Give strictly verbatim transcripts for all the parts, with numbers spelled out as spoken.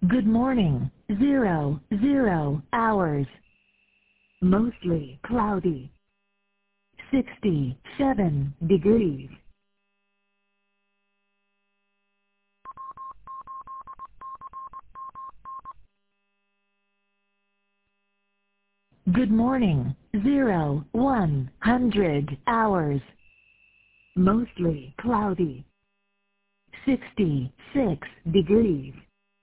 Good morning. Zero, zero hours. Mostly cloudy. sixty-seven degrees. Good morning. Zero, one hundred hours. Mostly cloudy. sixty-six degrees.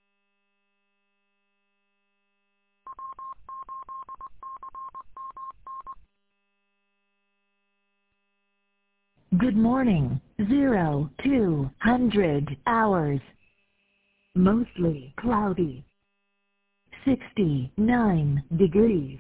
Good morning. Zero, two hundred hours. Mostly cloudy. sixty-nine degrees.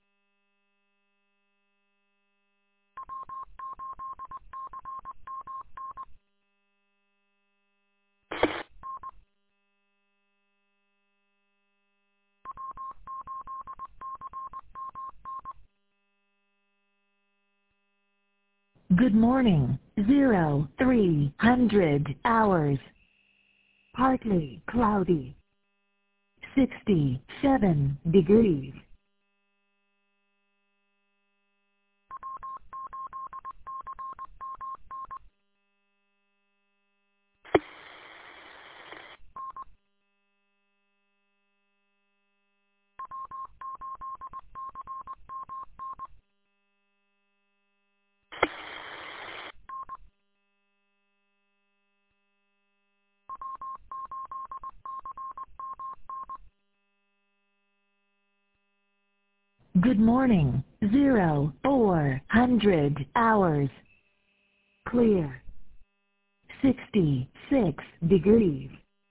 Good morning. Zero, three hundred hours. Partly cloudy. sixty-seven degrees. Good morning. Zero, four hundred hours. Clear. sixty-six degrees.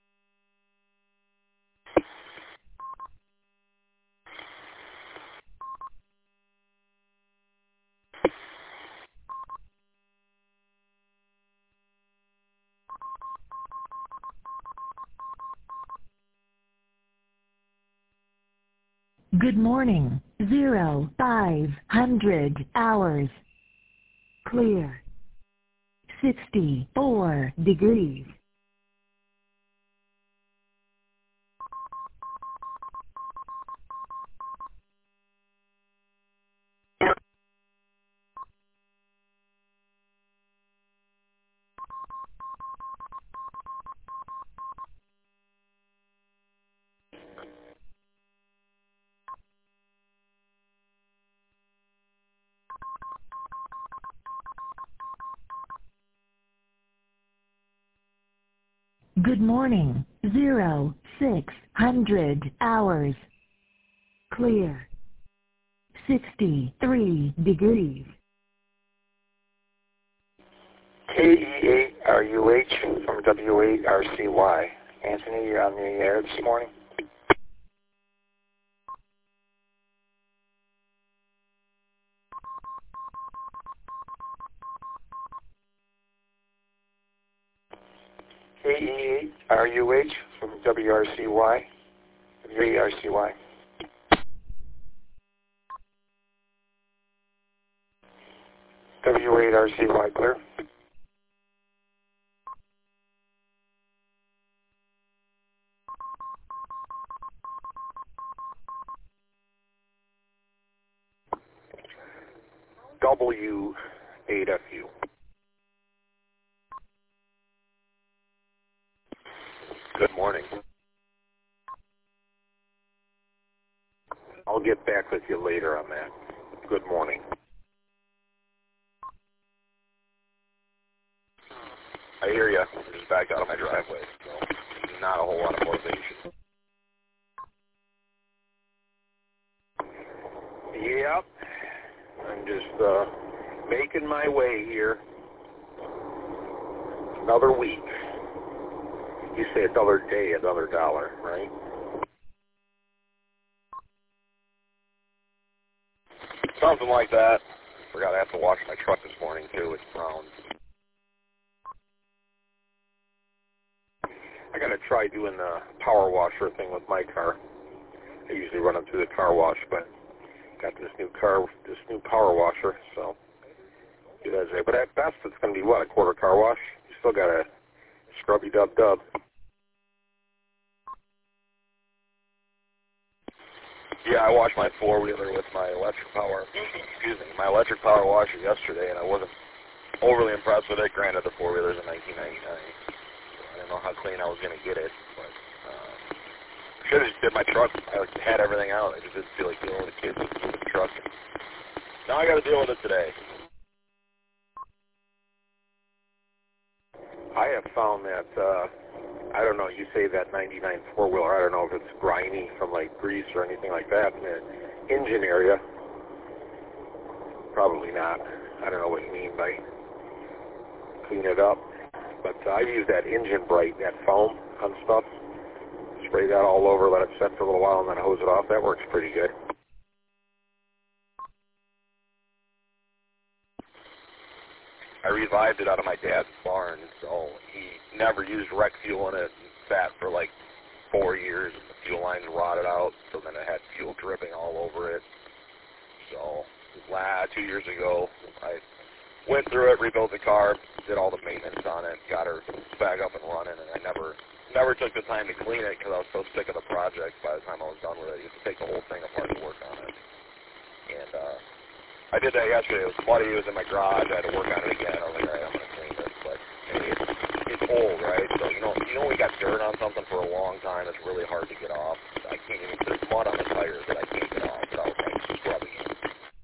Good morning. Zero, five hundred hours. Clear. sixty-four degrees. Good morning. Zero, six hundred hours. Clear. sixty-three degrees. K E eight R U H from W eight R C Y. Anthony, you're on the air this morning. K E eight R U H from W R C Y. W eight R C Y. W eight R C Y, clear. W eight F U. Good morning. I'll get back with you later on that. Good morning. I hear you. I'm just back out of my driveway, so not a whole lot of motivation. Yep. I'm just uh, making my way here. Another week. You say another day, another dollar, right? Something like that. Forgot I have to wash my truck this morning, too. It's brown. I got to try doing the power washer thing with my car. I usually run them through the car wash, but got this new car, this new power washer, so do that today. But at best, it's going to be, what, a quarter car wash? You still got to scrubby dub dub. Yeah, I washed my four-wheeler with my electric power, excuse me, my electric power washer yesterday, and I wasn't overly impressed with it. Granted, the four-wheeler's in nineteen ninety-nine. I didn't know how clean I was going to get it, but uh, I should have just did my truck. I had everything out. I just didn't feel like dealing with the kids with the truck. Now I got to deal with it today. I have found that, uh, I don't know, you say that ninety-nine four-wheeler, I don't know if it's grimy from like grease or anything like that in the engine area. Probably not. I don't know what you mean by clean it up. But uh, I use that engine bright, that foam on stuff. Spray that all over, let it set for a little while, and then hose it off. That works pretty good. I revived it out of my dad's barn, so he never used wreck fuel in it. Sat for like four years, and the fuel lines rotted out, so then it had fuel dripping all over it. So la two years ago, I went through it, rebuilt the car, did all the maintenance on it, got her back up and running, and I never never took the time to clean it because I was so sick of the project. By the time I was done with it, you have to take the whole thing apart to work on it. And uh, I did that yesterday. It was muddy. It was in my garage. I had to work on it again. I was like, all right, I'm going to clean it. But hey, it's, it's old, right? So, you know, you know we got dirt on something for a long time. It's really hard to get off. I can't even, there's mud on the tires that I can't get off without, like, scrubbing it.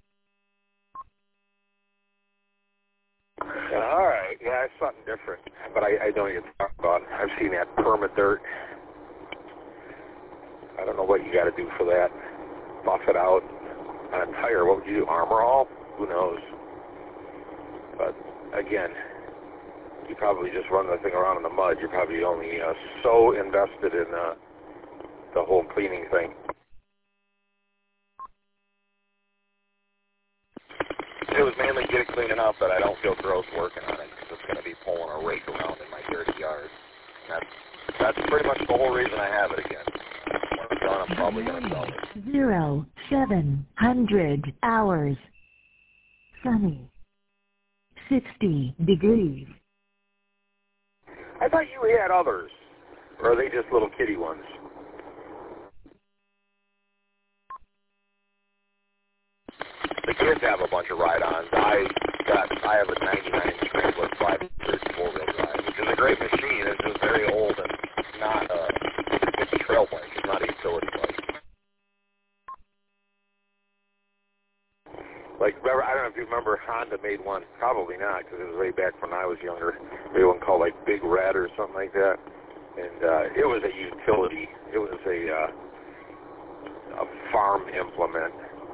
Yeah, all right. Yeah, it's something different. But I, I know what you're talking about. I've seen that perma-dirt. I don't know what you got to do for that. Buff it out. On a tire, what would you do? Armor all? Who knows? But again, you probably just run the thing around in the mud. You're probably only uh, so invested in uh, the whole cleaning thing. It was mainly get it clean enough that I don't feel gross working on it because it's going to be pulling a rake around in my dirty yard. And that's that's pretty much the whole reason I have it again. When it's done, I'm probably going to sell it. Zero, seven hundred hours. Sunny. Sixty degrees. I thought you had others. Or are they just little kitty ones? The kids have a bunch of ride-ons. I got, I have a ninety-nine Scrambler five thirty four-wheel drive, which is a great machine. It's just very old and not a, it's a trail bike. It's not a utility bike. Like, remember, I don't know if you remember, Honda made one. Probably not, because it was way back when I was younger. Made one called, like, Big Red or something like that. And uh, it was a utility. It was a, uh, a farm implement.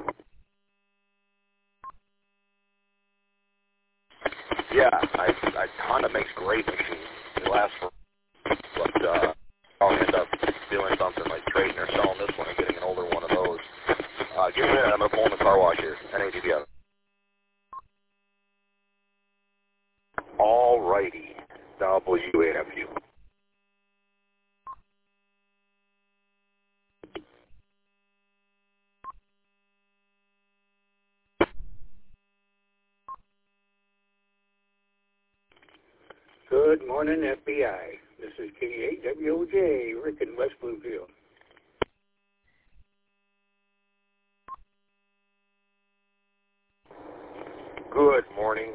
Yeah, I, I, Honda makes great machines. They last for, but uh, I'll end up doing something like trading or selling this one and getting an older one of those. Uh, give me a minute. I'm going to pull in the car wash here. N A D B S. All righty. W A F U. Good morning, F B I. This is K eight W O J, Rick in West Bluefield. Good morning.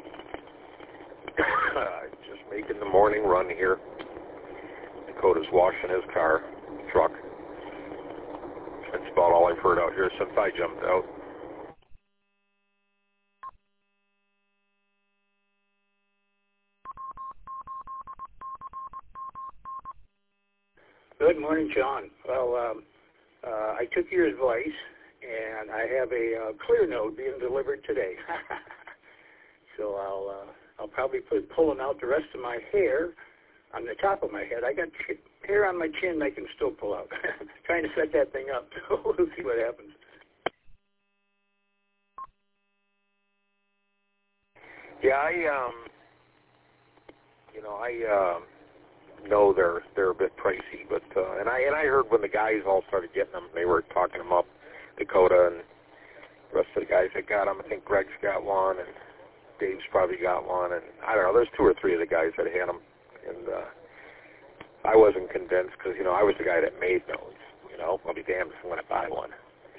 Just making the morning run here. Dakota's washing his car, truck. That's about all I've heard out here since I jumped out. Good morning, Sean. Well, um, uh, I took your advice, and I have a uh, clear node being delivered today. So I'll uh, I'll probably put pulling out the rest of my hair on the top of my head. I got ch- hair on my chin I can still pull out. Trying to set that thing up. So we'll see what happens. Yeah, I um, you know, I um. No, they're they're a bit pricey, but uh, and I and I heard when the guys all started getting them, they were talking them up, Dakota and the rest of the guys that got them. I think Greg's got one, and Dave's probably got one, and I don't know. There's two or three of the guys that had them, and uh, I wasn't convinced because you know I was the guy that made those. You know, I'll be damned if I'm going to buy one.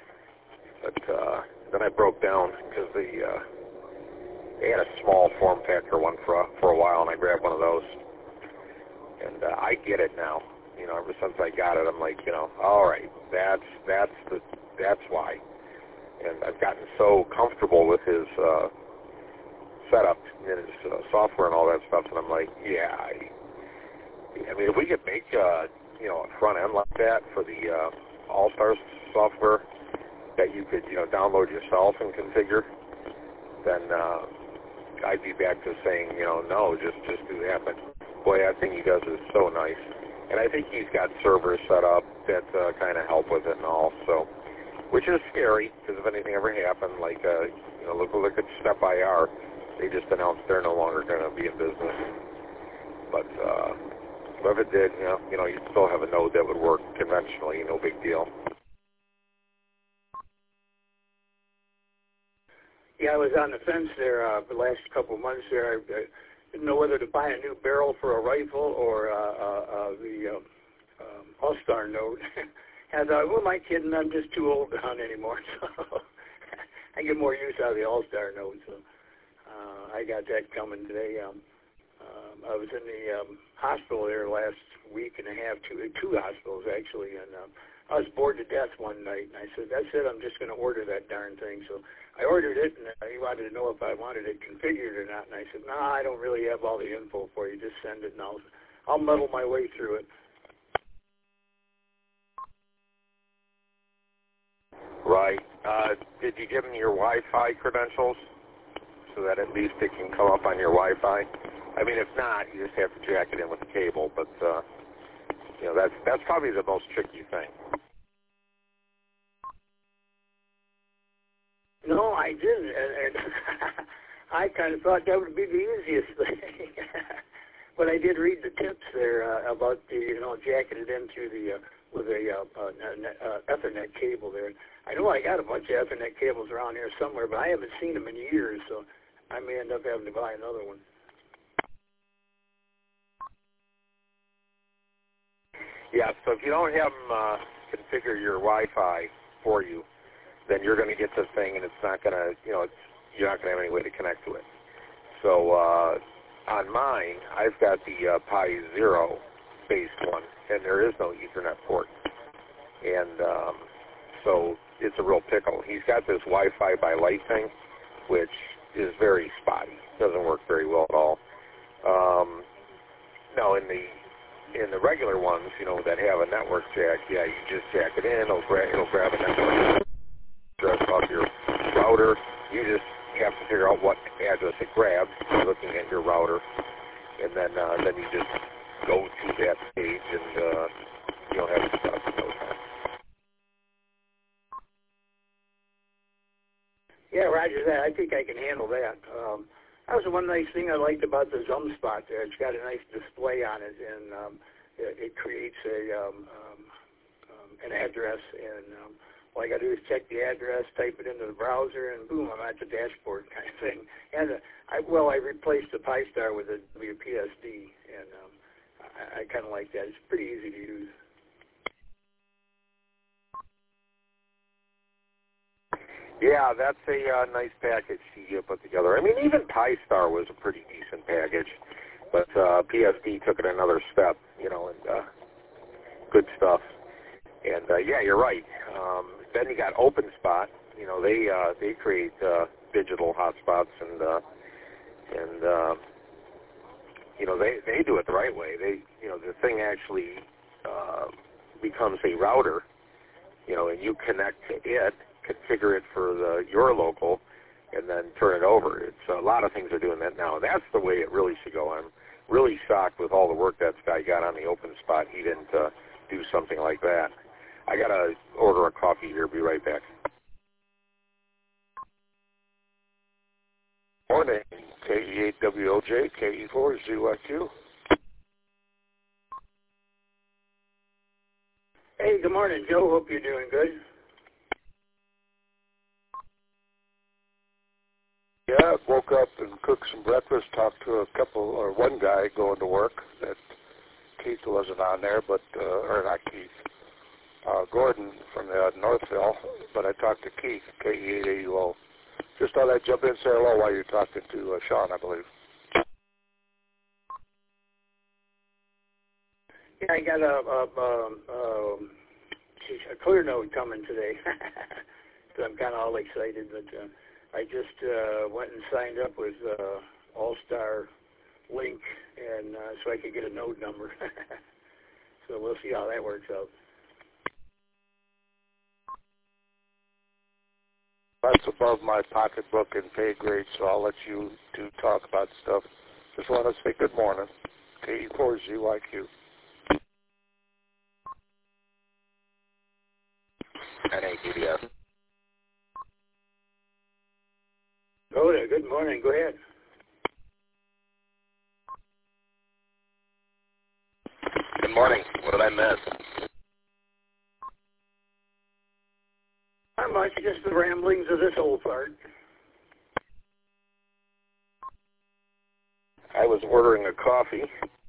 But uh, then I broke down because the uh, they had a small form factor one for a, for a while, and I grabbed one of those. And uh, I get it now. You know, ever since I got it, I'm like, you know, all right, that's that's the that's why. And I've gotten so comfortable with his uh, setup and his uh, software and all that stuff, and I'm like, yeah. I, I mean, if we could make uh, you know a front end like that for the uh, All-Stars software that you could you know download yourself and configure, then uh, I'd be back to saying, you know, no, just just do that. But boy, that thing he does is so nice. And I think he's got servers set up that uh, kind of help with it and all, so, which is scary, because if anything ever happened, like, uh, you know, look, look at Step I R, they just announced they're no longer going to be in business. But uh, if it did, you know, you know, you'd still have a node that would work conventionally, no big deal. Yeah, I was on the fence there uh, the last couple of months there. I, I didn't know whether to buy a new barrel for a rifle or uh, uh, uh, the um, um, All-Star node. And I thought, who am I kidding? I'm just too old to hunt anymore. So I get more use out of the All-Star node. So uh, I got that coming today. Um, um, I was in the um, hospital there last week and a half, two, two hospitals actually, and um, I was bored to death one night. And I said, that's it, I'm just going to order that darn thing. So I ordered it, and he wanted to know if I wanted it configured or not. And I said, no, nah, I don't really have all the info for you. Just send it, and I'll, I'll muddle my way through it. Right. Uh, did you give him your Wi-Fi credentials so that at least it can come up on your Wi-Fi? I mean, if not, you just have to jack it in with the cable. But uh, you know, that's that's probably the most tricky thing. No, I didn't, and, and I kind of thought that would be the easiest thing. But I did read the tips there uh, about the, you know, jacking it in through the uh, with a uh, uh, uh, Ethernet cable there. I know I got a bunch of Ethernet cables around here somewhere, but I haven't seen them in years, so I may end up having to buy another one. Yeah, so if you don't have them uh, configure your Wi-Fi for you, then you're going to get this thing, and it's not going to, you know, it's, you're not going to have any way to connect to it. So uh, on mine, I've got the uh, Pi Zero based one, and there is no Ethernet port. And um, so it's a real pickle. He's got this Wi-Fi by light thing, which is very spotty. Doesn't work very well at all. Um, no, in the in the regular ones, you know, that have a network jack, yeah, you just jack it in. It'll, gra- it'll grab a network address off your router. You just have to figure out what address it grabs by looking at your router, and then uh, then you just go to that page, and uh, you'll have it set up in no time. Yeah, Roger that. I think I can handle that. Um, that was the one nice thing I liked about the Zoom spot there. It's got a nice display on it, and um, it, it creates a um, um, um, an address, and um, all I got to do is check the address, type it into the browser, and boom, I'm at the dashboard kind of thing. And uh, I, well, I replaced the Pi-Star with a W P S D, and um, I, I kind of like that. It's pretty easy to use. Yeah, that's a uh, nice package he uh, put together. I mean, even Pi-Star was a pretty decent package, but uh, P S D took it another step, you know, and uh, good stuff. And uh, yeah, you're right. Um, then you got OpenSpot. You know, they uh, they create uh, digital hotspots, and uh, and uh, you know they they do it the right way. They you know the thing actually uh, becomes a router. You know, and you connect to it, configure it for the your local, and then turn it over. It's a lot of things are doing that now. That's the way it really should go. I'm really shocked with all the work that guy got on the OpenSpot. He didn't uh, do something like that. I got to order a coffee here. Be right back. Morning, K E eight W O J, K E four Z Y Q. Hey, good morning, Joe. Hope you're doing good. Yeah, woke up and cooked some breakfast, talked to a couple, or one guy going to work. That Keith wasn't on there, but, uh, or not Keith, uh, Gordon from uh, Northville, but I talked to Keith, K E eight eighty low. Just thought I'd jump in and say hello while you're talking to uh, Sean, I believe. Yeah, I got a, a, a, a, a clear note coming today, so I'm kind of all excited. But uh, I just uh, went and signed up with uh, All-Star Link, and uh, so I could get a node number. So we'll see how that works out. That's above my pocketbook and pay grade, so I'll let you two talk about stuff. Just want to say good morning. K E four Z Y Q. N A T D S. Go there. Good morning. Go ahead. Good morning. What did I miss? Not much, just the ramblings of this old fart. I was ordering a coffee.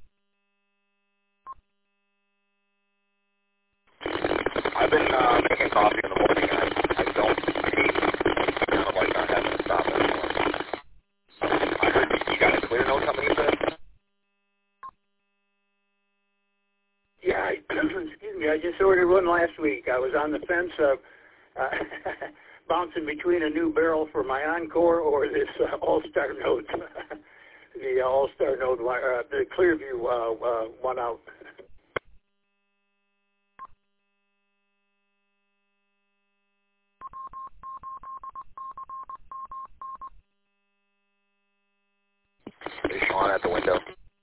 I've been uh, making coffee in the morning, and I, I don't hate kind of like not having to stop anymore. I heard you got a clear note coming in today? Yeah, I, excuse me, I just ordered one last week. I was on the fence of uh, bouncing between a new barrel for my Encore or this uh, All-Star Node. The All-Star Node, uh, the Clearview uh, uh, one out. Is Sean at the window?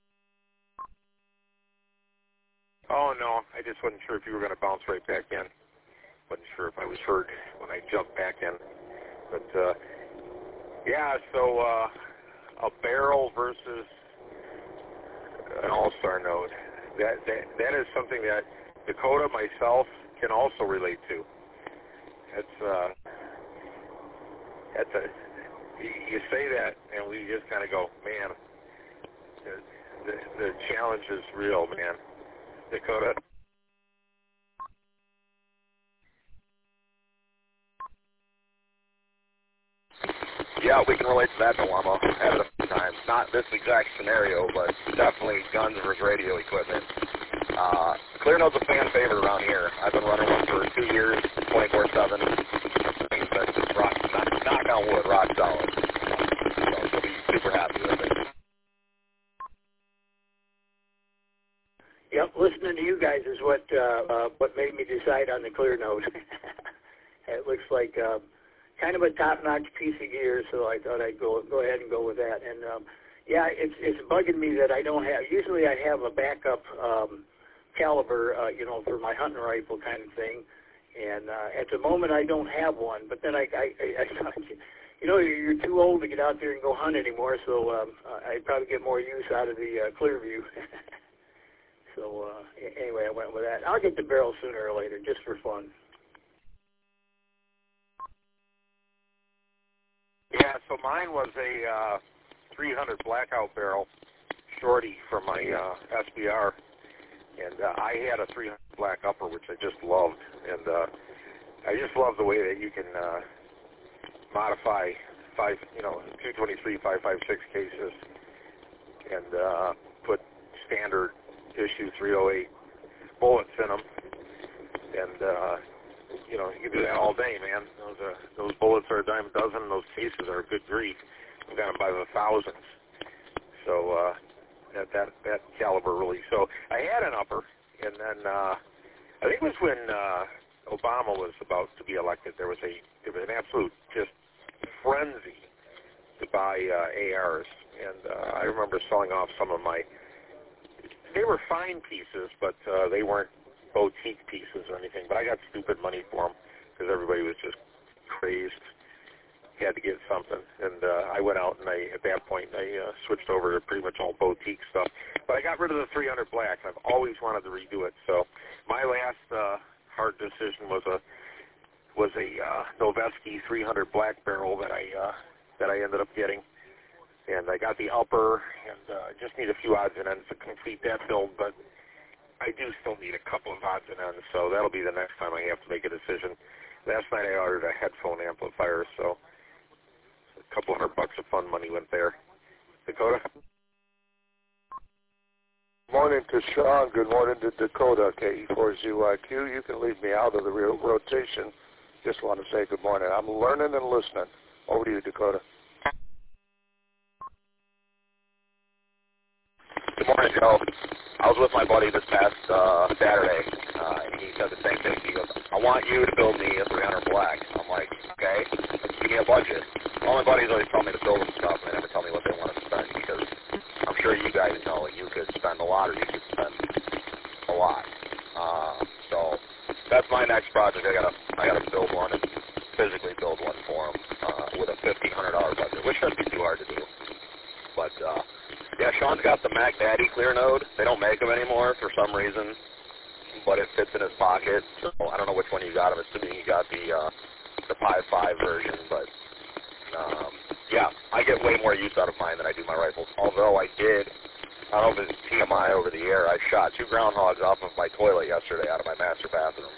Oh, no, I just wasn't sure if you were going to bounce right back in. Wasn't sure if I was heard when I jumped back in. But, uh, yeah, so uh, a barrel versus an all-star node. That, that that is something that Dakota, myself, can also relate to. It's, uh, that's a, you, you say that, and we just kind of go, man, the, the, the challenge is real, man. Dakota? Yeah, we can relate to that dilemma. I've had it a few times. Not this exact scenario, but definitely guns versus radio equipment. Uh, Clear Node's a fan favorite around here. I've been running one for two years, twenty-four seven. Things that just rock, knock, knock on wood, rock solid. So she'll be super happy with it. Yep, listening to you guys is what uh, uh, what made me decide on the Clear Node. It looks like uh, kind of a top-notch piece of gear, so I thought I'd go go ahead and go with that. And um, yeah, it's it's bugging me that I don't have. Usually, I have a backup um, caliber, uh, you know, for my hunting rifle kind of thing. And uh, at the moment, I don't have one. But then I, I, I, I thought, you know, you're too old to get out there and go hunt anymore. So um, I'd probably get more use out of the uh, Clearview. So uh, anyway, I went with that. I'll get the barrel sooner or later, just for fun. Yeah, so mine was a uh, three hundred blackout barrel, shorty from my uh, S B R, and uh, I had a three hundred black upper, which I just loved, and uh, I just love the way that you can uh, modify five, you know, two twenty-three, five five six cases, and uh, put standard issue three oh eight bullets in them, and uh, you know, you can do that all day, man. Those uh, those bullets are a dime a dozen. Those cases are a good grief. I've got them by the thousands. So uh, that that that caliber really. So I had an upper, and then uh, I think it was when uh, Obama was about to be elected. There was a there was an absolute just frenzy to buy uh, A Rs, and uh, I remember selling off some of my. They were fine pieces, but uh, they weren't boutique pieces or anything. But I got stupid money for them because everybody was just crazed. Had to get something, and uh, I went out and I, at that point, I uh, switched over to pretty much all boutique stuff. But I got rid of the three hundred black. I've always wanted to redo it. So my last uh, hard decision was a was a uh, Noveske three hundred black barrel that I uh, that I ended up getting. And I got the upper, and uh, just need a few odds and ends to complete that build. But I do still need a couple of odds and ends, so that'll be the next time I have to make a decision. Last night I ordered a headphone amplifier, so a couple hundred bucks of fun money went there. Dakota? Morning to Sean. Good morning to Dakota, K E four Z Y Q. You can leave me out of the real rotation. Just want to say good morning. I'm learning and listening. Over to you, Dakota. Good morning, Joe. I was with my buddy this past uh, Saturday, uh, and he said the same thing. He goes, I want you to build me a three hundred black. I'm like, okay, give me a budget. All my buddies always tell me to build them stuff, and they never tell me what they want to spend, because I'm sure you guys know you could spend a lot or you could spend a lot. Uh, so that's my next project. I gotta, I gotta build one and physically build one for him uh, with a fifteen hundred dollars budget, which shouldn't be too hard to do. But uh, yeah, Sean's got the Mac Daddy clear node. They don't make them anymore for some reason, but it fits in his pocket. So I don't know which one you got. I'm assuming you got the uh, the Pi five version, but um, yeah, I get way more use out of mine than I do my rifles. Although I did, I don't know if it's T M I over the air, I shot two groundhogs off of my toilet yesterday out of my master bathroom.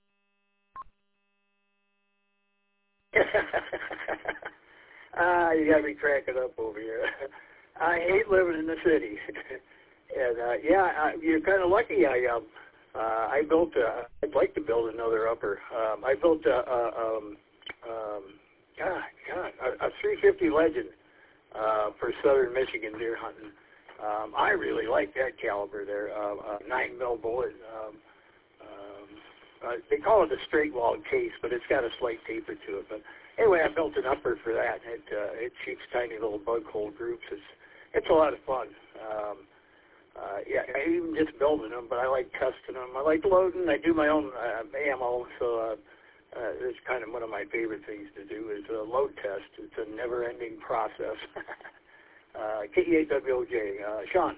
Ah, you got me cracking up over here. I hate living in the city, and uh, yeah, I, you're kind of lucky. I um, uh, I built. A, I'd like to build another upper. Um, I built a, a um, um, God, God, a, a three fifty Legend uh, for Southern Michigan deer hunting. Um, I really like that caliber there. Uh, a nine mil bullet. Um, um, uh, they call it a straight walled case, but it's got a slight taper to it. But anyway, I built an upper for that. It uh, it shoots tiny little bug hole groups. It's it's a lot of fun. Um, uh, yeah, I even just building them, but I like testing them. I like loading. I do my own uh, ammo, so uh, uh, it's kind of one of my favorite things to do is a load test. It's a never-ending process. uh, K E eight W O J. Uh, Sean.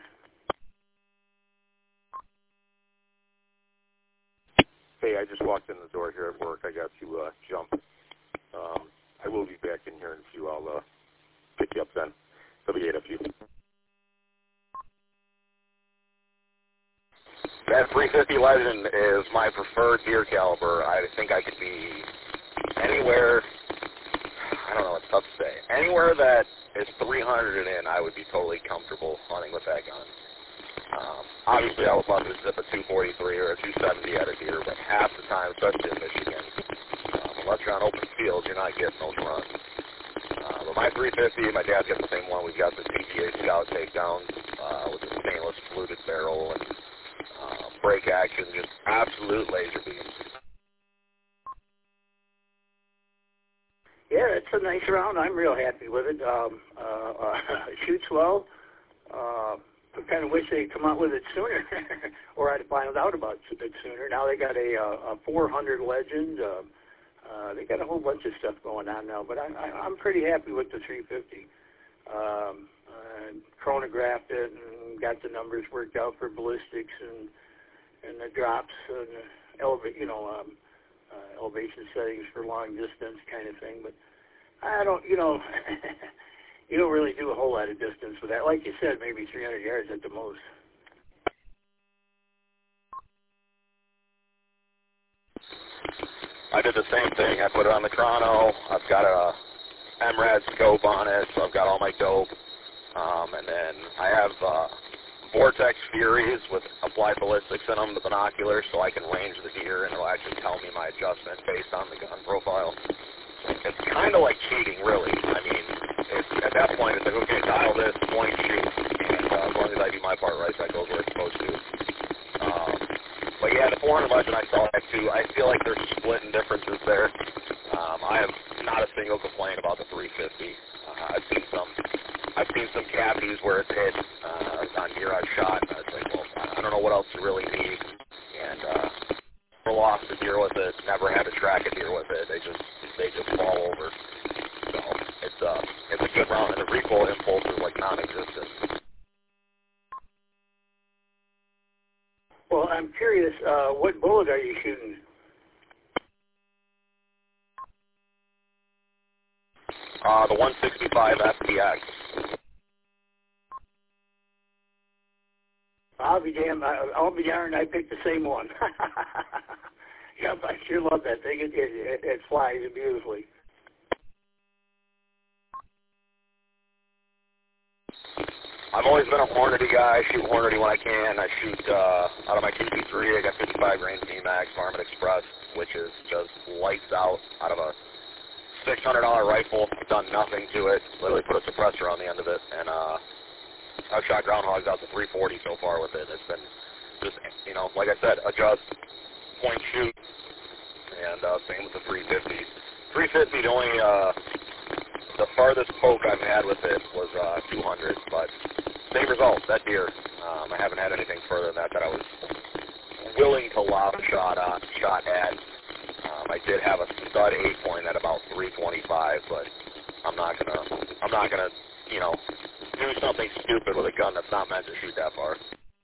Hey, I just walked in the door here at work. I got to uh, jump. Um, I will be back in here in a few. I'll uh, pick you up then. W eight F U. That three fifty Legend is my preferred deer caliber. I think I could be anywhere, I don't know, it's tough to say. Anywhere that is three hundred and in, I would be totally comfortable hunting with that gun. Um, obviously, I would love to zip a two forty-three or a two seventy at a deer, but half the time, especially in Michigan, um, unless you're on open fields, you're not getting those runs. Uh, but my three fifty, my dad's got the same one. We've got the T G A Scout takedown uh, with the stainless fluted barrel and uh, brake action, just absolute laser beam. Yeah, it's a nice round. I'm real happy with it. Um, uh, uh, shoots well. Uh, I kind of wish they'd come out with it sooner, or I'd found out about it sooner. Now they got a, a four hundred Legend. Uh, uh, they got a whole bunch of stuff going on now, but I, I, I'm pretty happy with the three fifty. Um, uh, chronographed it and got the numbers worked out for ballistics and and the drops and elevate, you know, um, uh, elevation settings for long distance kind of thing. But I don't, you know, you don't really do a whole lot of distance with that. Like you said, maybe three hundred yards at the most. I did the same thing. I put it on the chrono. I've got a M RAD scope on it, so I've got all my dope. Um, and then I have uh, Vortex Furies with applied ballistics in them, the binoculars, so I can range the deer, and it'll actually tell me my adjustment based on the gun profile. It's kind of like cheating, really. I mean, it's, at that point, it's like, okay, dial this, point, shoot, and uh, as long as I do my part right, that goes where it's supposed to. Um, but yeah, the four hundred Legend I saw that too. I feel like there's splitting differences there. Um, I have not a single complaint about the three fifty. Uh, I've seen some, I've seen some cavities where it's hit uh, on deer I've shot. And I was like, well, I don't know what else you really need. And uh, never lost a deer with it. Never had to track a deer with it. They just, they just fall over. So it's uh, it's a good round, and the recoil impulse is like non-existent. Well, I'm curious, uh, what bullet are you shooting? Uh, the one sixty-five F T X. I'll be damn. I'll be darned. I picked the same one. Yep, I sure love that thing. It, it, it flies beautifully. I've always been a Hornady guy. I shoot Hornady when I can. I shoot uh, out of my T P three. I got fifty-five grain V MAX Varmint Express, which is just lights out out of a six hundred dollar rifle. Done nothing to it. Literally put a suppressor on the end of it, and uh, I've shot groundhogs out to three forty so far with it. It's been just, you know, like I said, adjust, point, shoot, and uh, same with the three fifty. three fifty, the only, uh, the farthest poke I've had with it was uh, two hundred, but same results, that deer. Um, I haven't had anything further than that that I was willing to lob a shot on, shot at. Um, I did have a stud eight point at about three twenty-five, but I'm not gonna, I'm not gonna, you know, do something stupid with a gun that's not meant to shoot that far.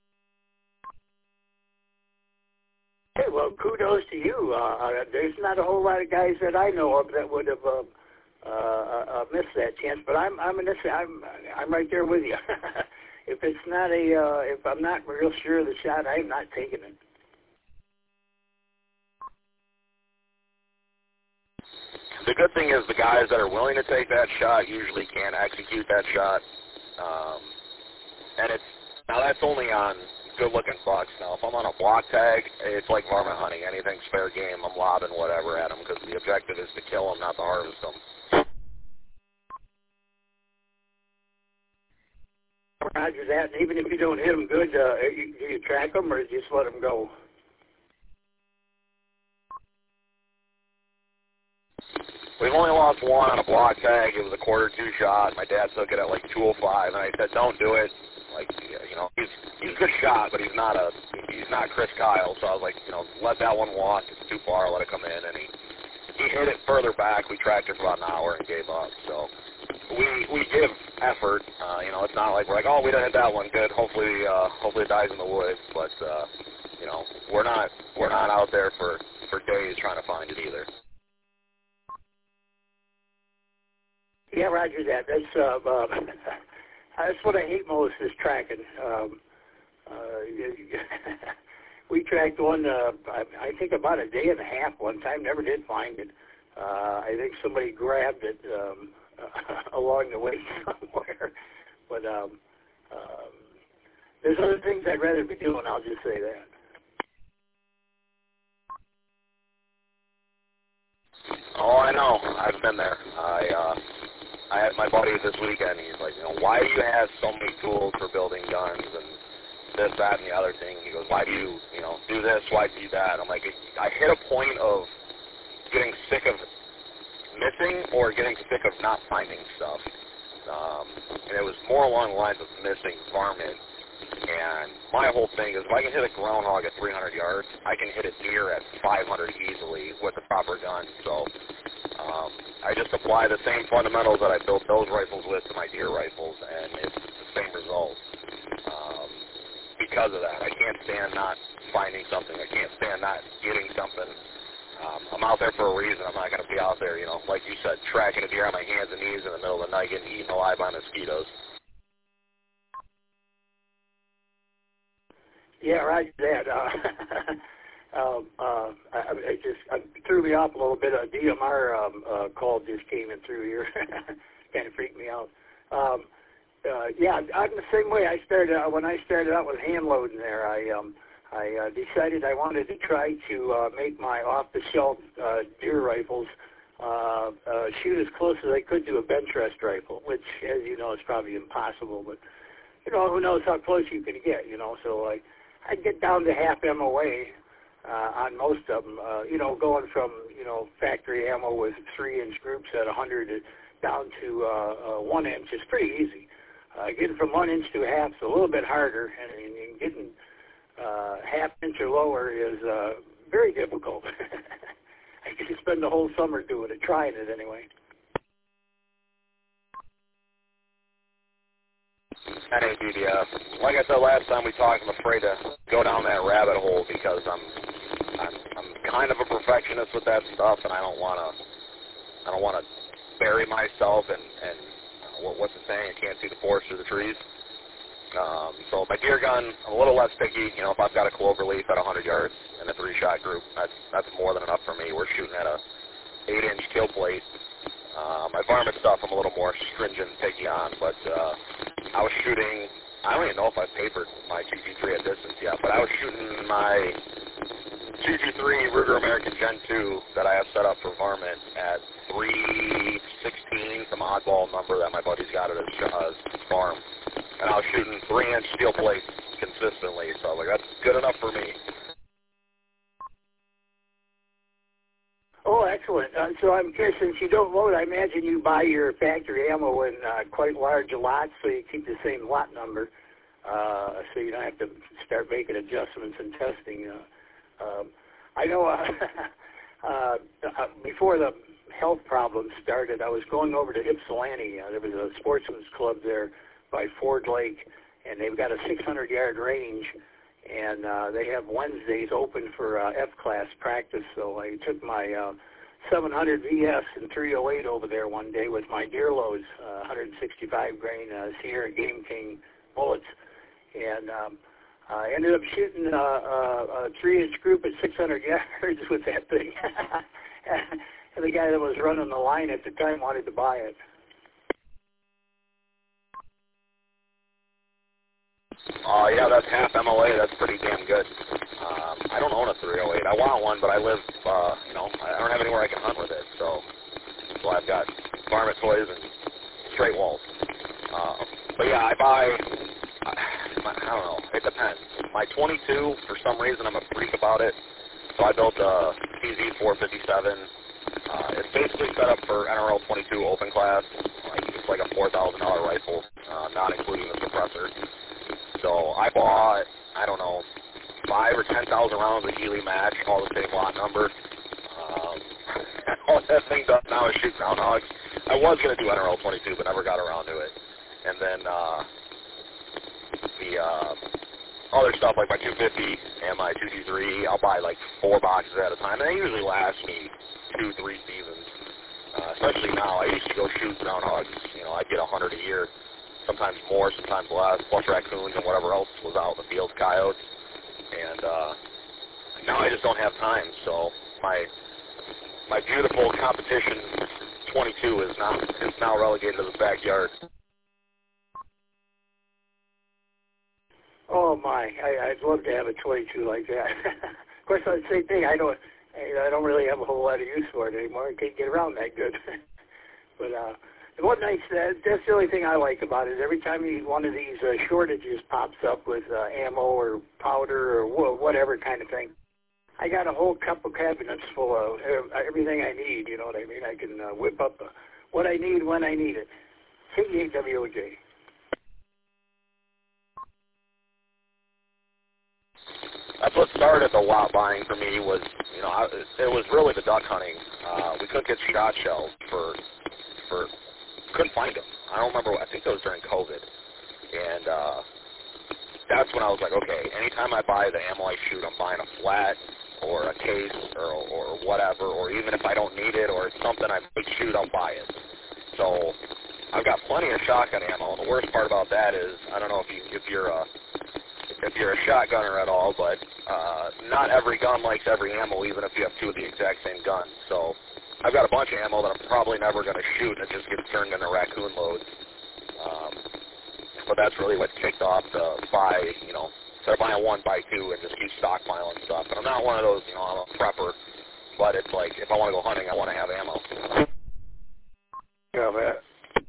Hey, well, kudos to you. Uh, there's not a whole lot of guys that I know of that would have uh, uh, uh, missed that chance, but I'm, I'm, in this, I'm, I'm right there with you. If it's not a, uh, if I'm not real sure of the shot, I'm not taking it. The good thing is the guys that are willing to take that shot usually can execute that shot. Um, and it's, now that's only on good-looking bucks. Now, if I'm on a block tag, it's like varmint hunting. Anything's fair game. I'm lobbing whatever at them because the objective is to kill them, not to harvest them. Roger that. And even if you don't hit them good, uh, you, do you track them or just let them go? We've only lost one on a block tag. It was a quarter two shot. My dad took it at like two oh five, and I said, "Don't do it." Like, you know, he's he's a good shot, but he's not a he's not Chris Kyle. So I was like, you know, let that one walk. It's too far. Let it come in, and he he hit it further back. We tracked it for about an hour and gave up. So we we give effort. Uh, you know, it's not like we're like, oh, we didn't hit that one. Good. Hopefully, uh, hopefully it dies in the woods. But uh, you know, we're not we're not out there for for days trying to find it either. Yeah, Roger that. That's uh, uh, that's what I hate most is tracking. Um, uh, we tracked one, uh, I, I think about a day and a half one time. Never did find it. Uh, I think somebody grabbed it um, uh, along the way somewhere. But um, um, there's other things I'd rather be doing. I'll just say that. Oh, I know. I've been there. I uh, I had my buddy this weekend. He's like, you know, why do you have so many tools for building guns and this, that, and the other thing? He goes, why do you, you know, do this? Why do that? I'm like, I hit a point of getting sick of missing or getting sick of not finding stuff. Um, and it was more along the lines of missing varmint. And my whole thing is if I can hit a groundhog at three hundred yards, I can hit a deer at five hundred easily with the proper gun. So um, I just apply the same fundamentals that I built those rifles with to my deer rifles, and it's the same result. Um, because of that, I can't stand not finding something. I can't stand not getting something. Um, I'm out there for a reason. I'm not going to be out there, you know, like you said, tracking a deer on my hands and knees in the middle of the night getting eaten alive by mosquitoes. Yeah, right. That uh, um, uh, I, I just I threw me off a little bit. A D M R um, uh, call just came in through here, kind of freaked me out. Um, uh, yeah, I'm the same way. I started uh, when I started out with hand loading there. I um, I uh, decided I wanted to try to uh, make my off-the-shelf uh, deer rifles uh, uh, shoot as close as I could to a bench rest rifle, which, as you know, is probably impossible. But you know, who knows how close you can get? You know, so I. I'd get down to half M O A uh, on most of them, uh, you know, going from, you know, factory ammo with three-inch groups at one hundred down to uh, uh, one inch is pretty easy. Uh, getting from one inch to a half is a little bit harder, and, and getting uh, half inch or lower is uh, very difficult. I could spend the whole summer doing it, trying it anyway. That ain't D D F. Like I said last time we talked, I'm afraid to go down that rabbit hole because I'm I'm, I'm kind of a perfectionist with that stuff, and I don't want to I don't want to bury myself and and uh, what, what's the saying? I can't see the forest through the trees. Um, so my deer gun, I'm a little less picky. You know, if I've got a clover leaf at one hundred yards in a three-shot group, that's that's more than enough for me. We're shooting at a eight-inch kill plate. Uh, my varmint stuff I'm a little more stringent and picky on, but uh, I was shooting, I don't even know if I've papered my two G three at distance yet, but I was shooting my two G three Ruger American Gen two that I have set up for varmint at three sixteen, some oddball number that my buddy's got at his, uh, his farm. And I was shooting three-inch steel plates consistently, so like that's good enough for me. Oh, excellent. Uh, so I'm curious, since you don't load, I imagine you buy your factory ammo in uh, quite large lots, so you keep the same lot number, uh, so you don't have to start making adjustments and testing. Uh, um, I know uh, uh, before the health problems started, I was going over to Ypsilanti. Uh, there was a sportsman's club there by Ford Lake, and they've got a six hundred yard range, and uh, they have Wednesdays open for uh, F-class practice. So I took my uh, seven hundred V S and three oh eight over there one day with my Deerlows, uh, one sixty-five grain uh, Sierra Game King bullets, and um, I ended up shooting uh, a three-inch group at six hundred yards with that thing. And the guy that was running the line at the time wanted to buy it. Oh, uh, yeah, that's half M L A. That's pretty damn good. Um, I don't own a three oh eight. I want one, but I live, uh, you know, I don't have anywhere I can hunt with it. So, so I've got varmint toys and straight walls. Uh, but yeah, I buy, I, I don't know, it depends. My twenty-two, for some reason, I'm a freak about it. So I built a T Z four fifty-seven. Uh, it's basically set up for N R L twenty-two open class. Like, it's like a four thousand dollar rifle, uh, not including the suppressor. So I bought, I don't know, five or ten thousand rounds of Healy match, all the same lot number. Um, all that thing does now is shoot groundhogs. I was going to do N R L twenty-two, but never got around to it. And then uh, the uh, other stuff like my two fifty and my two G three, I'll buy like four boxes at a time, and they usually last me two, three seasons. Uh, especially now, I used to go shoot groundhogs. You know, I'd get a hundred a year. Sometimes more, sometimes less, plus raccoons and whatever else was out in the field, coyotes. And uh, now I just don't have time, so my my beautiful competition twenty-two is now is now relegated to the backyard. Oh my, I, I'd love to have a twenty-two like that. Of course, the same thing. I don't, I don't really have a whole lot of use for it anymore. I can't get around that good. But uh, what nice, that, that's the only thing I like about it. Every time you, one of these uh, shortages pops up with uh, ammo or powder or wh- whatever kind of thing, I got a whole couple cabinets full of everything I need. You know what I mean? I can uh, whip up uh, what I need when I need it. fifty-eight W O J. That's what started the lot buying for me was, you know, I, it was really the duck hunting. Uh, we couldn't get shot shells for, for, couldn't find them. I don't remember, I think it was during COVID. And uh, that's when I was like, okay, anytime I buy the ammo I shoot, I'm buying a flat or a case or, or whatever, or even if I don't need it or it's something I might shoot, I'll buy it. So I've got plenty of shotgun ammo, and the worst part about that is, I don't know if, you, if you're a, if you're a shotgunner at all, but uh, not every gun likes every ammo, even if you have two of the exact same gun. So I've got a bunch of ammo that I'm probably never going to shoot, and it just gets turned into raccoon loads. Um, but that's really what kicked off the buy, you know, instead of buying one, buy two, and just keep stockpiling stuff. And I'm not one of those, you know, I'm a prepper, but it's like, if I want to go hunting, I want to have ammo. Yeah, man.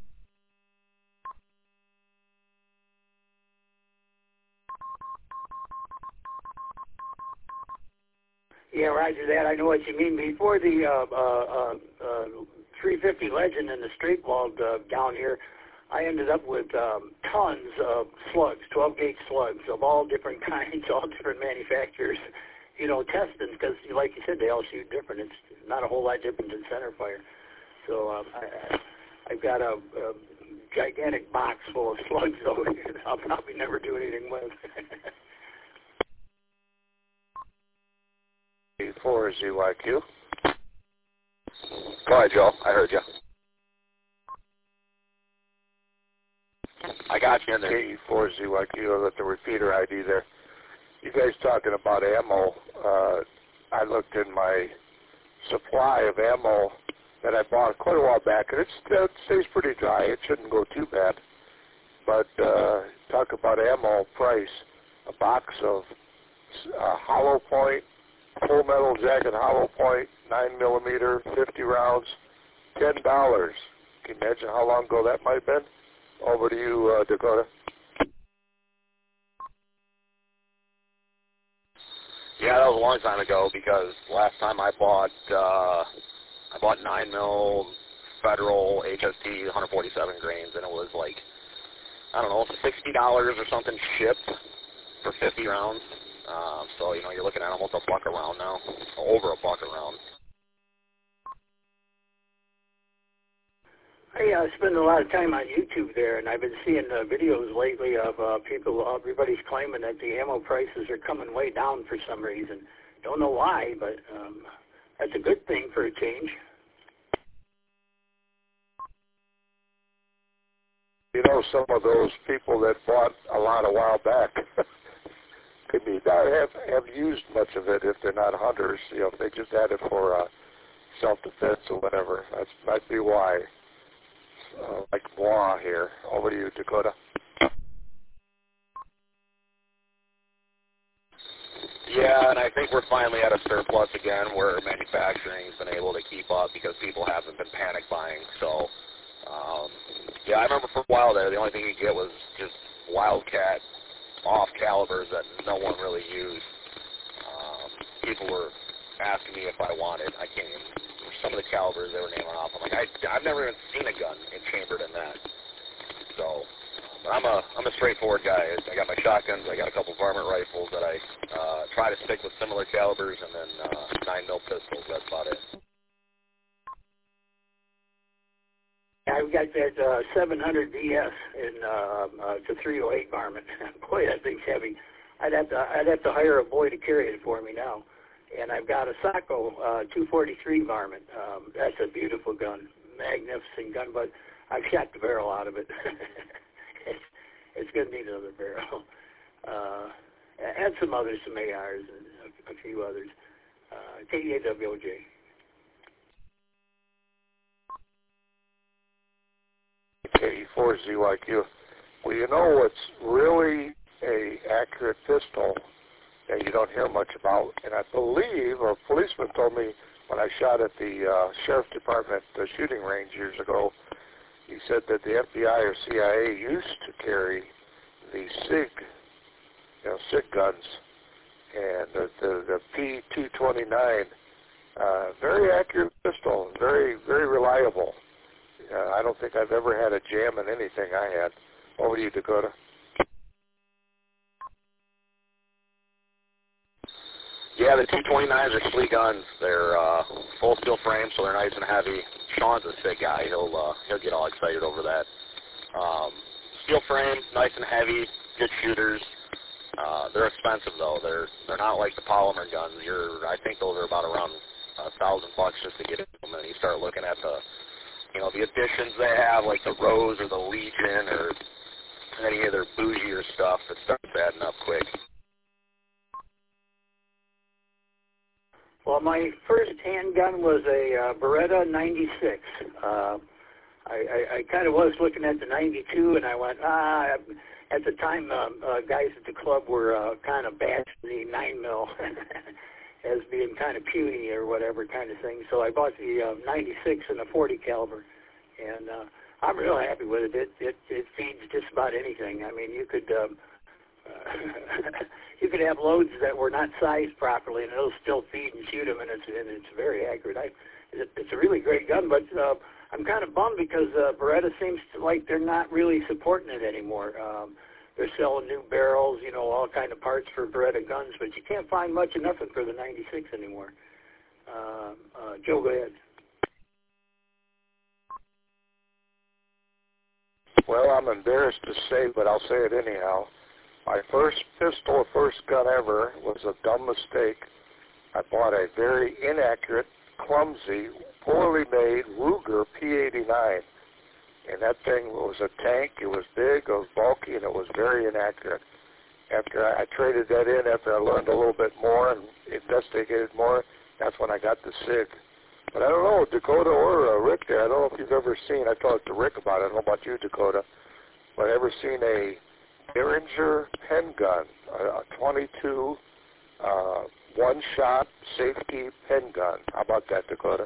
Yeah, Roger that. I know what you mean. Before the uh, uh, uh, three fifty Legend and the straight walled uh, down here, I ended up with um, tons of slugs, twelve gauge slugs of all different kinds, all different manufacturers, you know, testing, because like you said, they all shoot different. It's not a whole lot different than centerfire. So um, I, I've got a, a gigantic box full of slugs over here that I'll probably never do anything with. four Z Y Q. Go ahead, Joe. I heard you. I got you in there. K E four Z Y Q, I got the repeater I D there. You guys talking about ammo, uh, I looked in my supply of ammo that I bought quite a while back, and it's, it stays pretty dry. It shouldn't go too bad. But uh, talk about ammo price, a box of uh, hollow point, full metal jacket hollow point, nine millimeter, fifty rounds, ten dollars. Can you imagine how long ago that might have been? Over to you, uh, Dakota. Yeah, that was a long time ago because last time I bought uh, I bought nine mil Federal H S T one forty-seven grains, and it was like, I don't know, sixty dollars or something shipped for fifty rounds. Um, so, you know, you're looking at almost a buck a round now, over a buck a round. I uh, spend a lot of time on YouTube there, and I've been seeing uh, videos lately of uh, people, everybody's claiming that the ammo prices are coming way down for some reason. Don't know why, but um, that's a good thing for a change. You know, some of those people that bought a lot a while back could be not have, have used much of it if they're not hunters. You know, if they just had it for uh, self-defense or whatever. That might be why. Uh, like moi here. Over to you, Dakota. Yeah, and I think we're finally at a surplus again where manufacturing's been able to keep up because people haven't been panic buying. So, um, yeah, I remember for a while there, the only thing you could get was just Wildcat off calibers that no one really used. Um, people were asking me if I wanted. I can't even. Some of the calibers they were naming off. I'm like, I, I've never even seen a gun in chambered in that. So, but I'm a I'm a straightforward guy. I got my shotguns. I got a couple varmint rifles that I uh, try to stick with similar calibers, and then uh, nine mil pistols. That's about it. I've got that uh, seven hundred D S in uh, uh, the three oh eight varmint. Boy, that thing's heavy. I'd have to I'd have to hire a boy to carry it for me now. And I've got a Sacco uh, two forty-three varmint. Um, that's a beautiful gun, magnificent gun, but I've shot the barrel out of it. it's it's going to need another barrel. Uh, and some others, some A Rs and a, a few others. Uh, K E A W O J. K E four Z Y Q. Well, you know what's really a accurate pistol that you don't hear much about, and I believe a policeman told me when I shot at the uh, Sheriff's Department uh, shooting range years ago, he said that the F B I or C I A used to carry the SIG, you know, SIG guns, and the, the, the P two twenty-nine, uh, very accurate pistol, very, very reliable. Uh, I don't think I've ever had a jam in anything I had. Over to you, Dakota. Yeah, the two twenty-nines are sleek guns. They're uh, full steel frame, so they're nice and heavy. Sean's a sick guy. He'll uh, he'll get all excited over that. Um, steel frame, nice and heavy, good shooters. Uh, they're expensive though. They're they're not like the polymer guns. You're I think those are about around a thousand bucks just to get into them. And you start looking at the you know the additions they have, like the Rose or the Legion or any of their bougier stuff. It starts adding up quick. Well, my first handgun was a uh, Beretta ninety-six. Uh, I, I, I kind of was looking at the ninety-two, and I went, ah. At the time, um, uh, guys at the club were uh, kind of bashing the nine mil as being kind of puny or whatever kind of thing. So I bought the uh, ninety-six and a forty caliber, and uh, I'm real happy with it. It, it. it feeds just about anything. I mean, you could. Um, Uh, you could have loads that were not sized properly, and it'll still feed and shoot them, and it's and it's very accurate. I, it, it's a really great gun, but uh, I'm kind of bummed because uh, Beretta seems to, like they're not really supporting it anymore. Um, they're selling new barrels, you know, all kind of parts for Beretta guns, but you can't find much of nothing for the ninety-six anymore. Uh, uh, Joe, go ahead. Well, I'm embarrassed to say, but I'll say it anyhow. My first pistol, first gun ever, was a dumb mistake. I bought a very inaccurate, clumsy, poorly made Ruger P eighty-nine. And that thing was a tank. It was big, it was bulky, and it was very inaccurate. After I, I traded that in, after I learned a little bit more and investigated more, that's when I got the SIG. But I don't know, Dakota or uh, Rick there, I don't know if you've ever seen, I talked to Rick about it, I don't know about you, Dakota, but ever seen a Derringer pen gun, a, a twenty-two uh, one-shot safety pen gun. How about that, Dakota?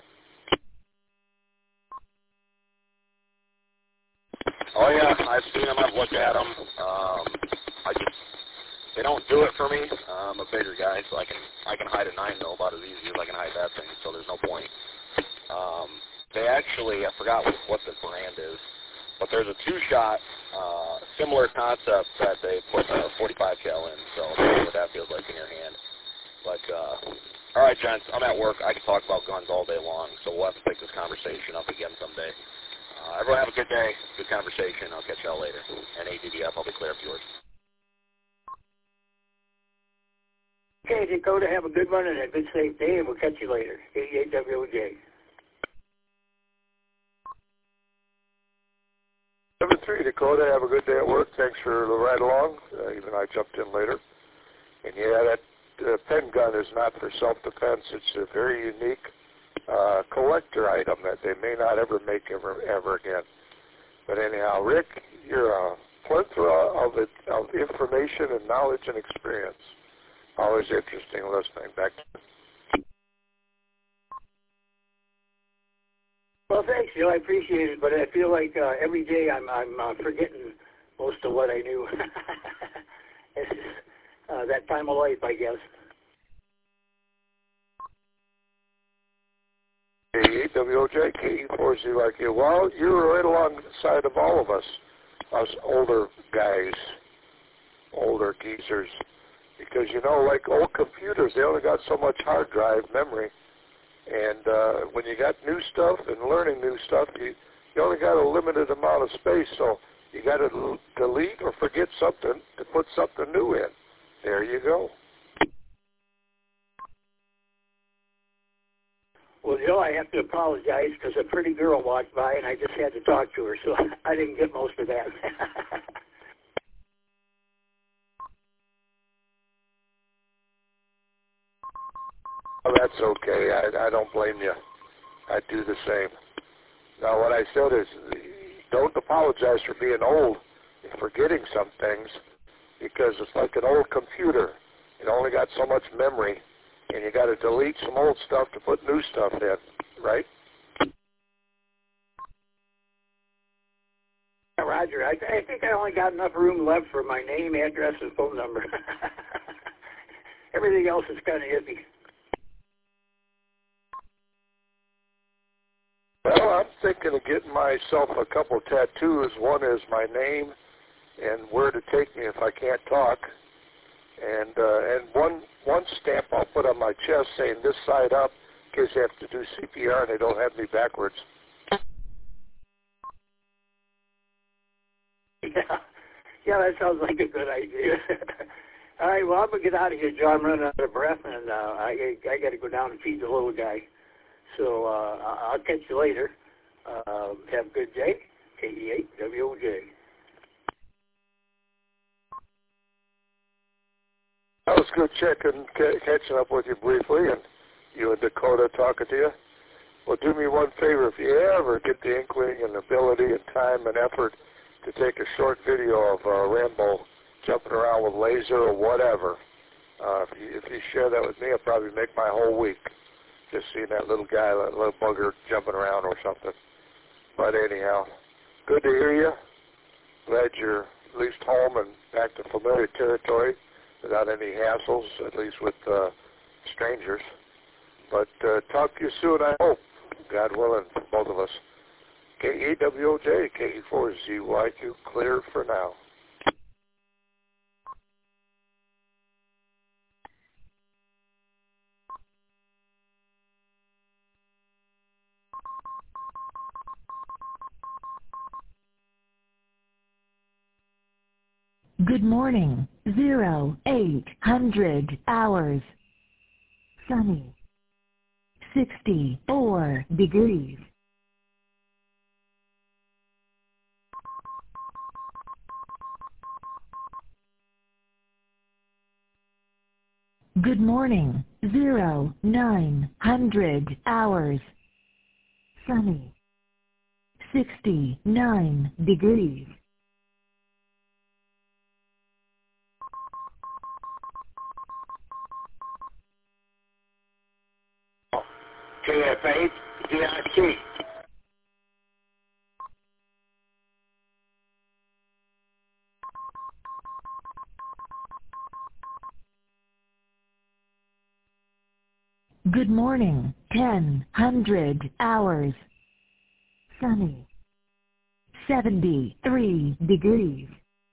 Oh yeah, I've seen them. I've looked at them. Um, I just they don't do it for me. I'm a bigger guy, so I can I can hide a nine mil about as easy as I can hide that thing. So there's no point. Um, they actually I forgot what, what the brand is, but there's a two-shot uh, similar concept that they put a forty-five cal in. So that's what that feels like in your hand. But uh, all right, gents, I'm at work. I can talk about guns all day long, so we'll have to pick this conversation up again someday. Uh, everyone have a good day, good conversation. I'll catch y'all later. And A D D F, I'll be clear up yours. Okay, Dakota, have a good one and a good safe day, and we'll catch you later. eighty-eight W O J. Number three, Dakota, have a good day at work. Thanks for the ride along. Uh, even I jumped in later. And yeah, that uh, pen gun is not for self-defense. It's a very unique Uh, collector item that they may not ever make ever ever again. But anyhow, Rick, you're a plethora of it, of information and knowledge and experience. Always interesting listening. Back to you. Well, thanks, Joe. I appreciate it, but I feel like uh, every day I'm I'm uh, forgetting most of what I knew. It's uh, that time of life, I guess. eighty-eight W O J, K E four Z like you. Well, you're right alongside of all of us, us older guys, older geezers, because, you know, like old computers, they only got so much hard drive memory, and uh, when you got new stuff and learning new stuff, you, you only got a limited amount of space, so you got to delete or forget something to put something new in. There you go. Well, Joe, I have to apologize because a pretty girl walked by and I just had to talk to her, so I didn't get most of that. Oh, that's okay. I, I don't blame you. I'd do the same. Now, what I said is, don't apologize for being old and forgetting some things, because it's like an old computer. It only got so much memory, and you got to delete some old stuff to put new stuff in, right? Yeah, Roger, I, th- I think I only got enough room left for my name, address, and phone number. Everything else is kind of iffy. Well, I'm thinking of getting myself a couple tattoos. One is my name and where to take me if I can't talk. And uh, and one one stamp I'll put on my chest saying this side up in case they have to do C P R and they don't have me backwards. Yeah, yeah, that sounds like a good idea. All right, well, I'm going to get out of here, John. I'm running out of breath, and uh, I, I got to go down and feed the little guy. So uh, I'll catch you later. Uh, have a good day. K E eight W O J. I was good checking, c- catching up with you briefly, and you and Dakota talking to you. Well, do me one favor. If you ever get the inkling and ability and time and effort to take a short video of uh, Rambo jumping around with laser or whatever, uh, if, you, if you share that with me, it'll probably make my whole week, just seeing that little guy, that little bugger jumping around or something. But anyhow, good to hear you. Glad you're at least home and back to familiar territory without any hassles, at least with uh, strangers. But uh, talk to you soon, I hope, God willing, for both of us. K E W O J, K E four Z Y Q, clear for now. Good morning. Zero, eight hundred hours. Sunny. Sixty-four degrees. Good morning. Zero, nine hundred hours. Sunny. sixty-nine degrees. K F eight, D R C. Good morning. Ten hundred hours. Sunny. Seventy-three degrees.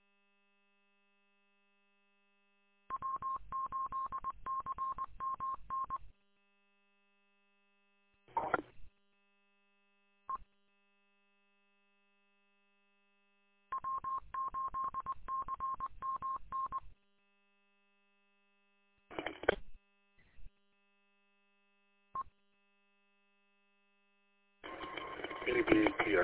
Maybe here.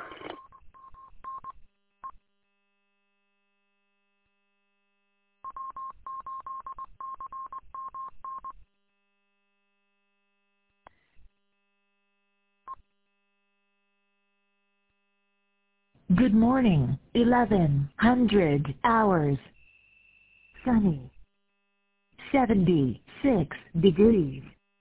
Good morning. Eleven hundred hours. Sunny. Seventy-six degrees.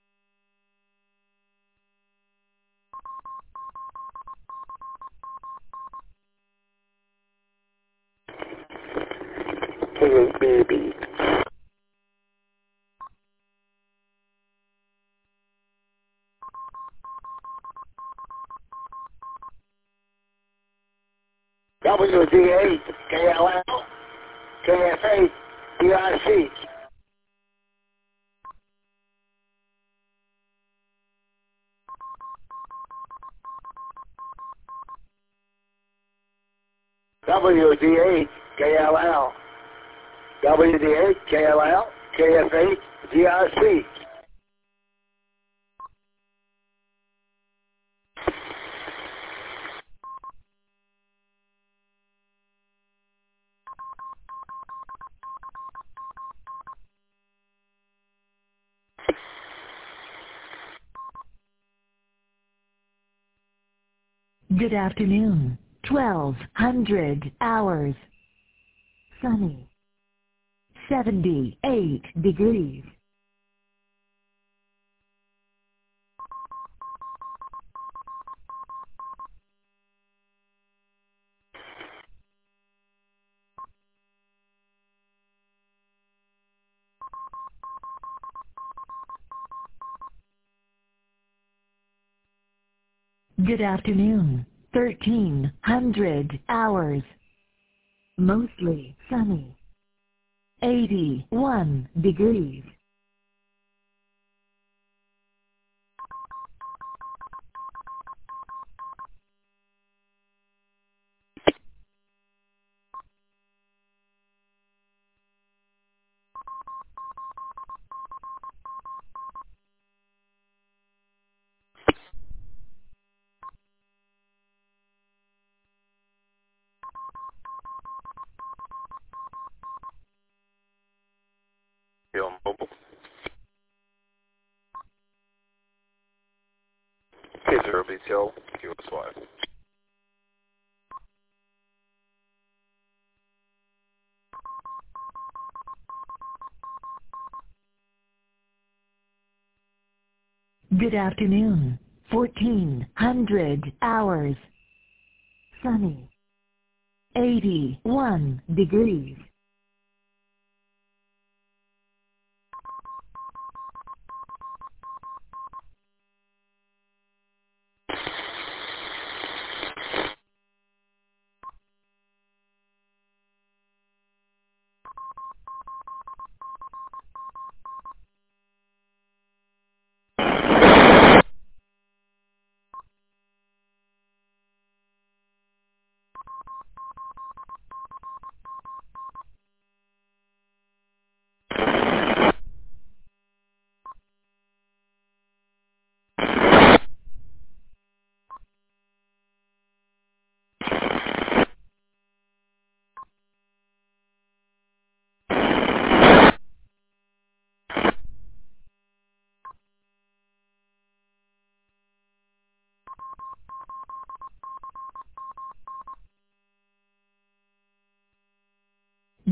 Hey, baby. W D eight, K L L, K F eight, D R C. W D eight, K L L, W D eight, K L L, K F eight, D R C. Good afternoon. Twelve hundred hours. Sunny. Seventy-eight degrees. Good afternoon. Thirteen hundred hours. Mostly sunny. Eighty-one degrees. Feel mobile. K zero B T L, Q S Y. Good afternoon. Fourteen hundred hours. Sunny. Eighty-one degrees.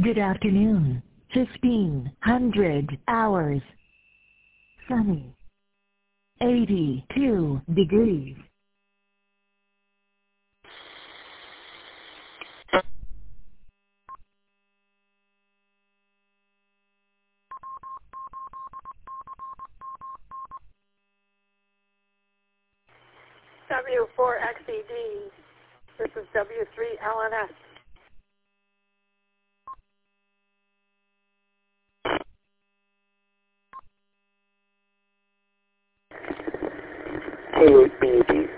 Good afternoon. fifteen hundred hours. Sunny. eighty-two degrees. W four X E D. This is W three L N S. K eight B U D.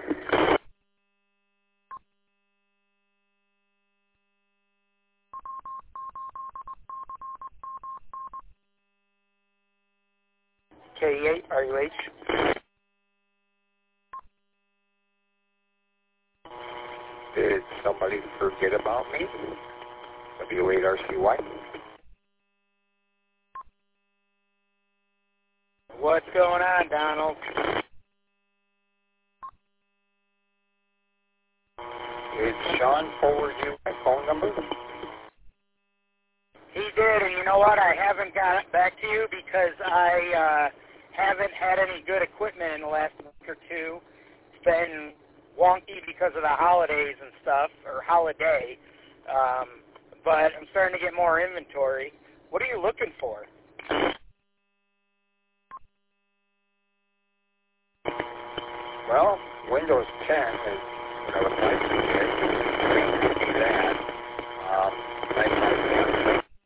K eight R U H. Did somebody forget about me? W eight R C Y. What's going on, Donald? Did Sean forward you my phone number? He did, and you know what? I haven't got it back to you because I uh, haven't had any good equipment in the last week or two. It's been wonky because of the holidays and stuff, or holiday. Um, but I'm starting to get more inventory. What are you looking for? Well, Windows ten is what I would like to get. Please do that. Um, nice, nice, nice.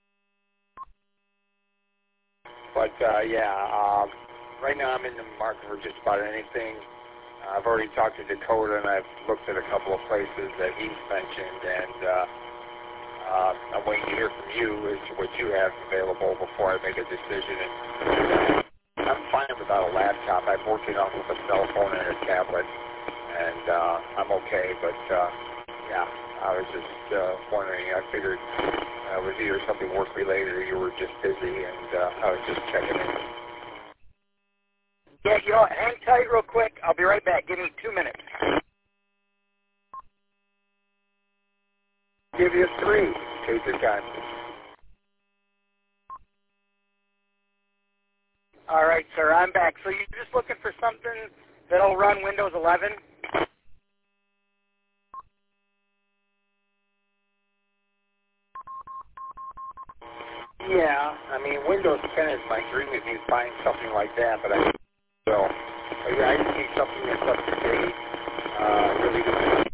But uh, yeah, um, right now I'm in the market for just about anything. Uh, I've already talked to Dakota, and I've looked at a couple of places that he's mentioned, and uh, uh, I'm waiting to hear from you as to what you have available before I make a decision. And I'm fine without a laptop. I've worked it off with a cell phone and a tablet, and uh, I'm okay. But uh, yeah, I was just uh, wondering. I figured uh, it was either something work-related or you were just busy, and uh, I was just checking in. Yeah, you know, hang tight real quick. I'll be right back. Give me two minutes. Give you three. Take your time. All right, sir, I'm back. So you're just looking for something that'll run Windows eleven? Yeah, I mean, Windows ten is my dream if you find something like that, but I will. But yeah, I just need something that's up to date, uh, really good.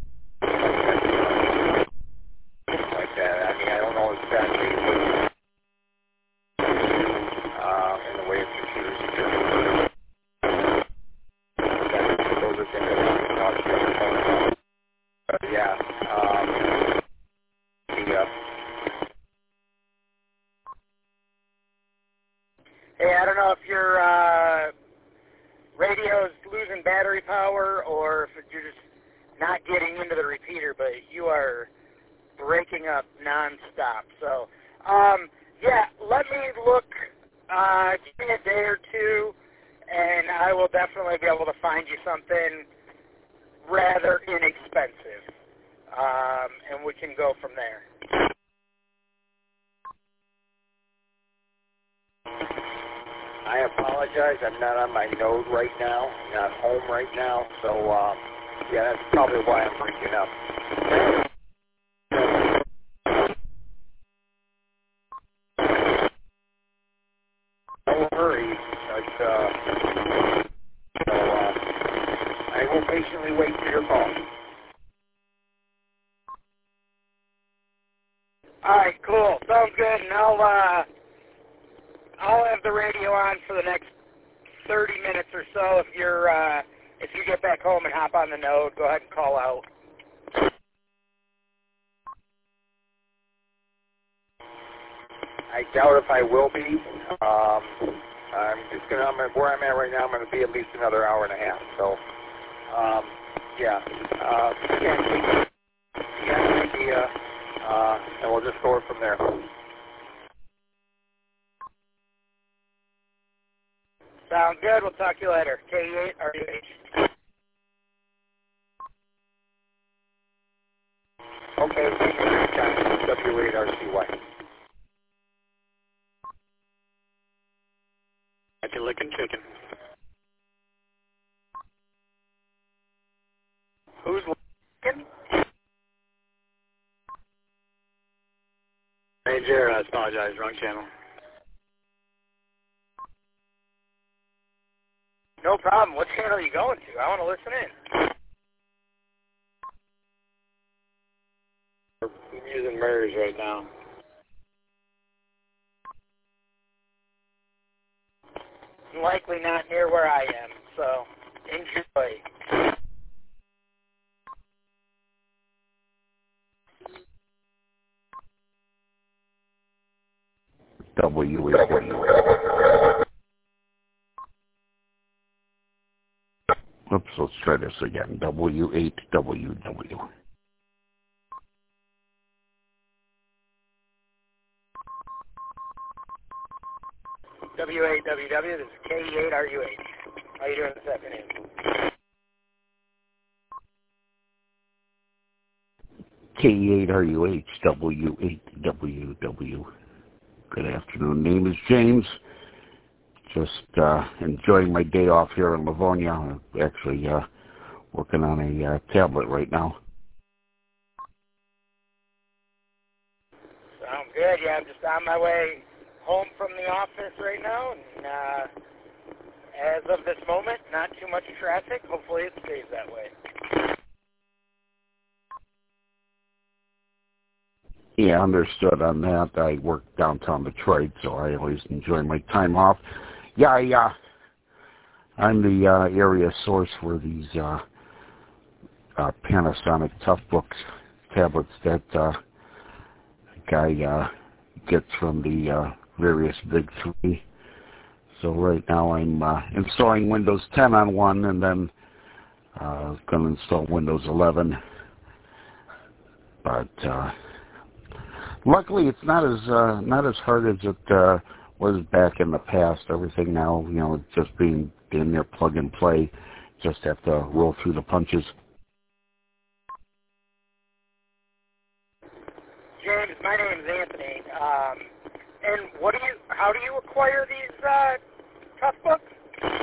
Like that. I mean, I don't know exactly what uh, in the way of computers and different. Those are things that I can talk to you on the phone about. But yeah, um, the, uh, Hey, I don't know if your uh, radio's losing battery power or if you're just not getting into the repeater, but you are breaking up nonstop. So, um, yeah, let me look, uh, give me a day or two, and I will definitely be able to find you something rather inexpensive, um, and we can go from there. I apologize. I'm not on my node right now. I'm not home right now. So, um, yeah, that's probably why I'm breaking up. Don't hurry. But, uh, so, uh, I will patiently wait for your call. All right, cool. Sounds good. And I'll, uh, I'll have the radio on for the next thirty minutes or so. If you're, uh, if you get back home and hop on the node, go ahead and call out. I doubt if I will be. Um, I'm just gonna. I'm gonna, where I'm at right now. I'm gonna be at least another hour and a half. So, um, yeah. Uh, again, you got an idea, uh, and we'll just go from there. Sound good. We'll talk to you later. K eight R U H. Okay. Thank you for your time. W eight R C Y. Who's looking? Hey, Jared, I apologize. Wrong channel. No problem. What channel are you going to? I want to listen in. I'm using Mary's right now. Likely not near where I am, so enjoy. W A W. Oops, let's try this again. W eight W W. W eight W W, this is K E eight R U H. How you doing this afternoon? K E eight R U H, W eight W W. Good afternoon. Name is James. Just uh, enjoying my day off here in Livonia. I'm actually uh, working on a uh, tablet right now. Sounds good. Yeah, I'm just on my way home from the office right now. And uh, as of this moment, not too much traffic. Hopefully it stays that way. Yeah, understood on that. I work downtown Detroit, so I always enjoy my time off. Yeah, I, uh, I'm the uh, area source for these uh, uh, Panasonic Toughbooks tablets that uh, guy uh, gets from the uh, various big three. So right now I'm uh, installing Windows ten on one, and then uh, going to install Windows eleven. But uh, luckily, it's not as uh, not as hard as it uh, was back in the past. Everything now, you know, it's just being in there, plug and play. Just have to roll through the punches. James, my name is Anthony. Um, and what do you? How do you acquire these uh, tough books?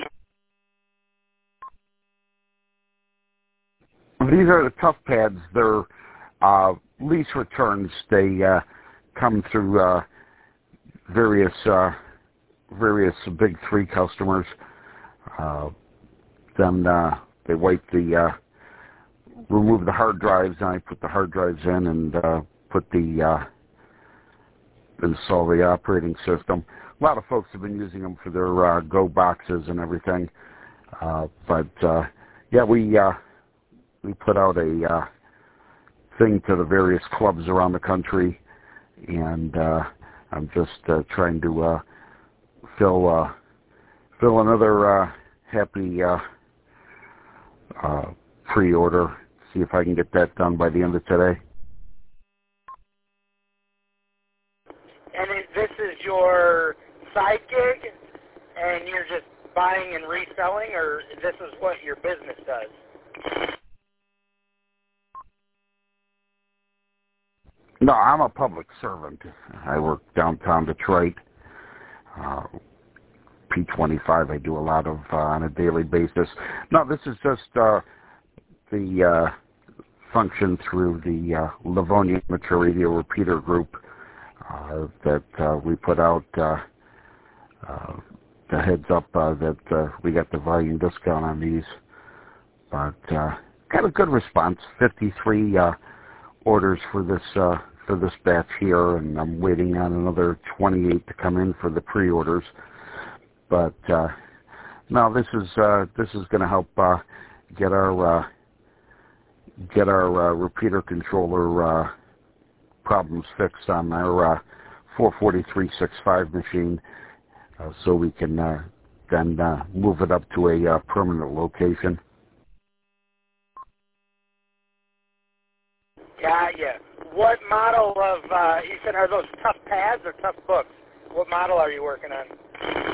These are the tough pads. They're uh, lease returns. They uh, come through uh, various uh, various big three customers. Uh, then uh, they wipe the uh, remove the hard drives, and I put the hard drives in and uh, put the uh, install the operating system. A lot of folks have been using them for their uh, Go boxes and everything. Uh, but uh, yeah, we uh, we put out a uh, thing to the various clubs around the country, and uh, I'm just uh, trying to uh, fill uh, fill another uh, happy uh, uh, pre-order. See if I can get that done by the end of today. And is, this is your side gig, and you're just buying and reselling, or this is what your business does? No, I'm a public servant. I work downtown Detroit. Uh, P twenty-five I do a lot of uh, on a daily basis. No, this is just uh, the uh, function through the uh, Livonia Amateur Radio Repeater Group uh, that uh, we put out uh, uh, the heads up uh, that uh, we got the volume discount on these. But uh, got a good response. fifty-three uh, orders for this uh, for this batch here, and I'm waiting on another twenty-eight to come in for the pre-orders. But uh, no, this is uh, this is going to help uh, get our uh, get our uh, repeater controller uh, problems fixed on our uh, four forty-three sixty-five machine, uh, so we can uh, then uh, move it up to a uh, permanent location. Got ya. What model of, uh, you said, are those tough pads or tough books? What model are you working on?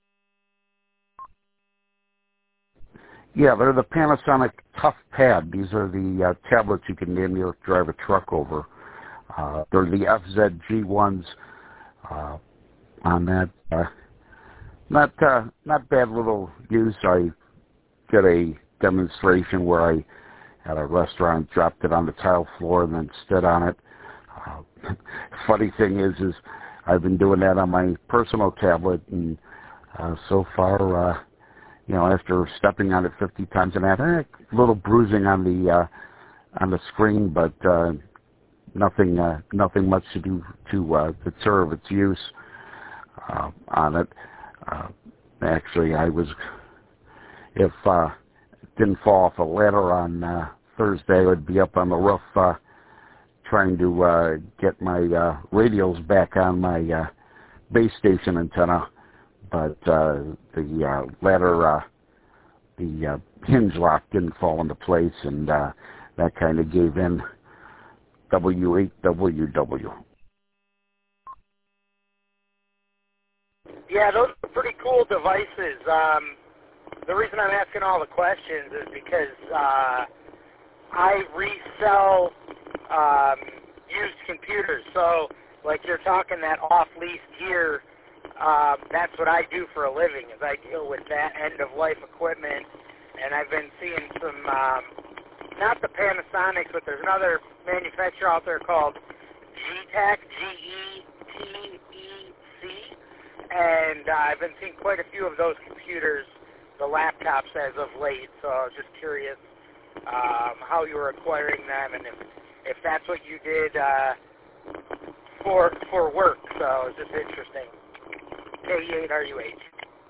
Yeah, they're the Panasonic Tough Pad. These are the uh, tablets you can damn near drive a truck over. Uh, they're the F Z G ones uh, on that. Uh, not uh, not bad little use. I did a demonstration where I at a restaurant, dropped it on the tile floor, and then stood on it. Uh, funny thing is, is I've been doing that on my personal tablet, and uh, so far, uh, you know, after stepping on it fifty times and that, eh, a little bruising on the uh, on the screen, but uh, nothing uh, nothing much to do to uh, deter of its use uh, on it. Uh, actually, I was if uh, it didn't fall off a ladder on uh, Thursday, I would be up on the roof uh, trying to uh, get my uh, radios back on my uh, base station antenna. But uh, the uh, ladder, uh, the uh, hinge lock didn't fall into place, and uh, that kind of gave in. W eight W W. Yeah, those are pretty cool devices. Um, the reason I'm asking all the questions is because uh, I resell um, used computers. So, like you're talking that off-lease gear, um, that's what I do for a living, is I deal with that end-of-life equipment. And I've been seeing some, um, not the Panasonics, but there's another manufacturer out there called G-Tech, G E T E C. And uh, I've been seeing quite a few of those computers, the laptops, as of late. So I was just curious um, how you were acquiring them, and if, if that's what you did uh, for for work. So it's just interesting. K E eight R U H.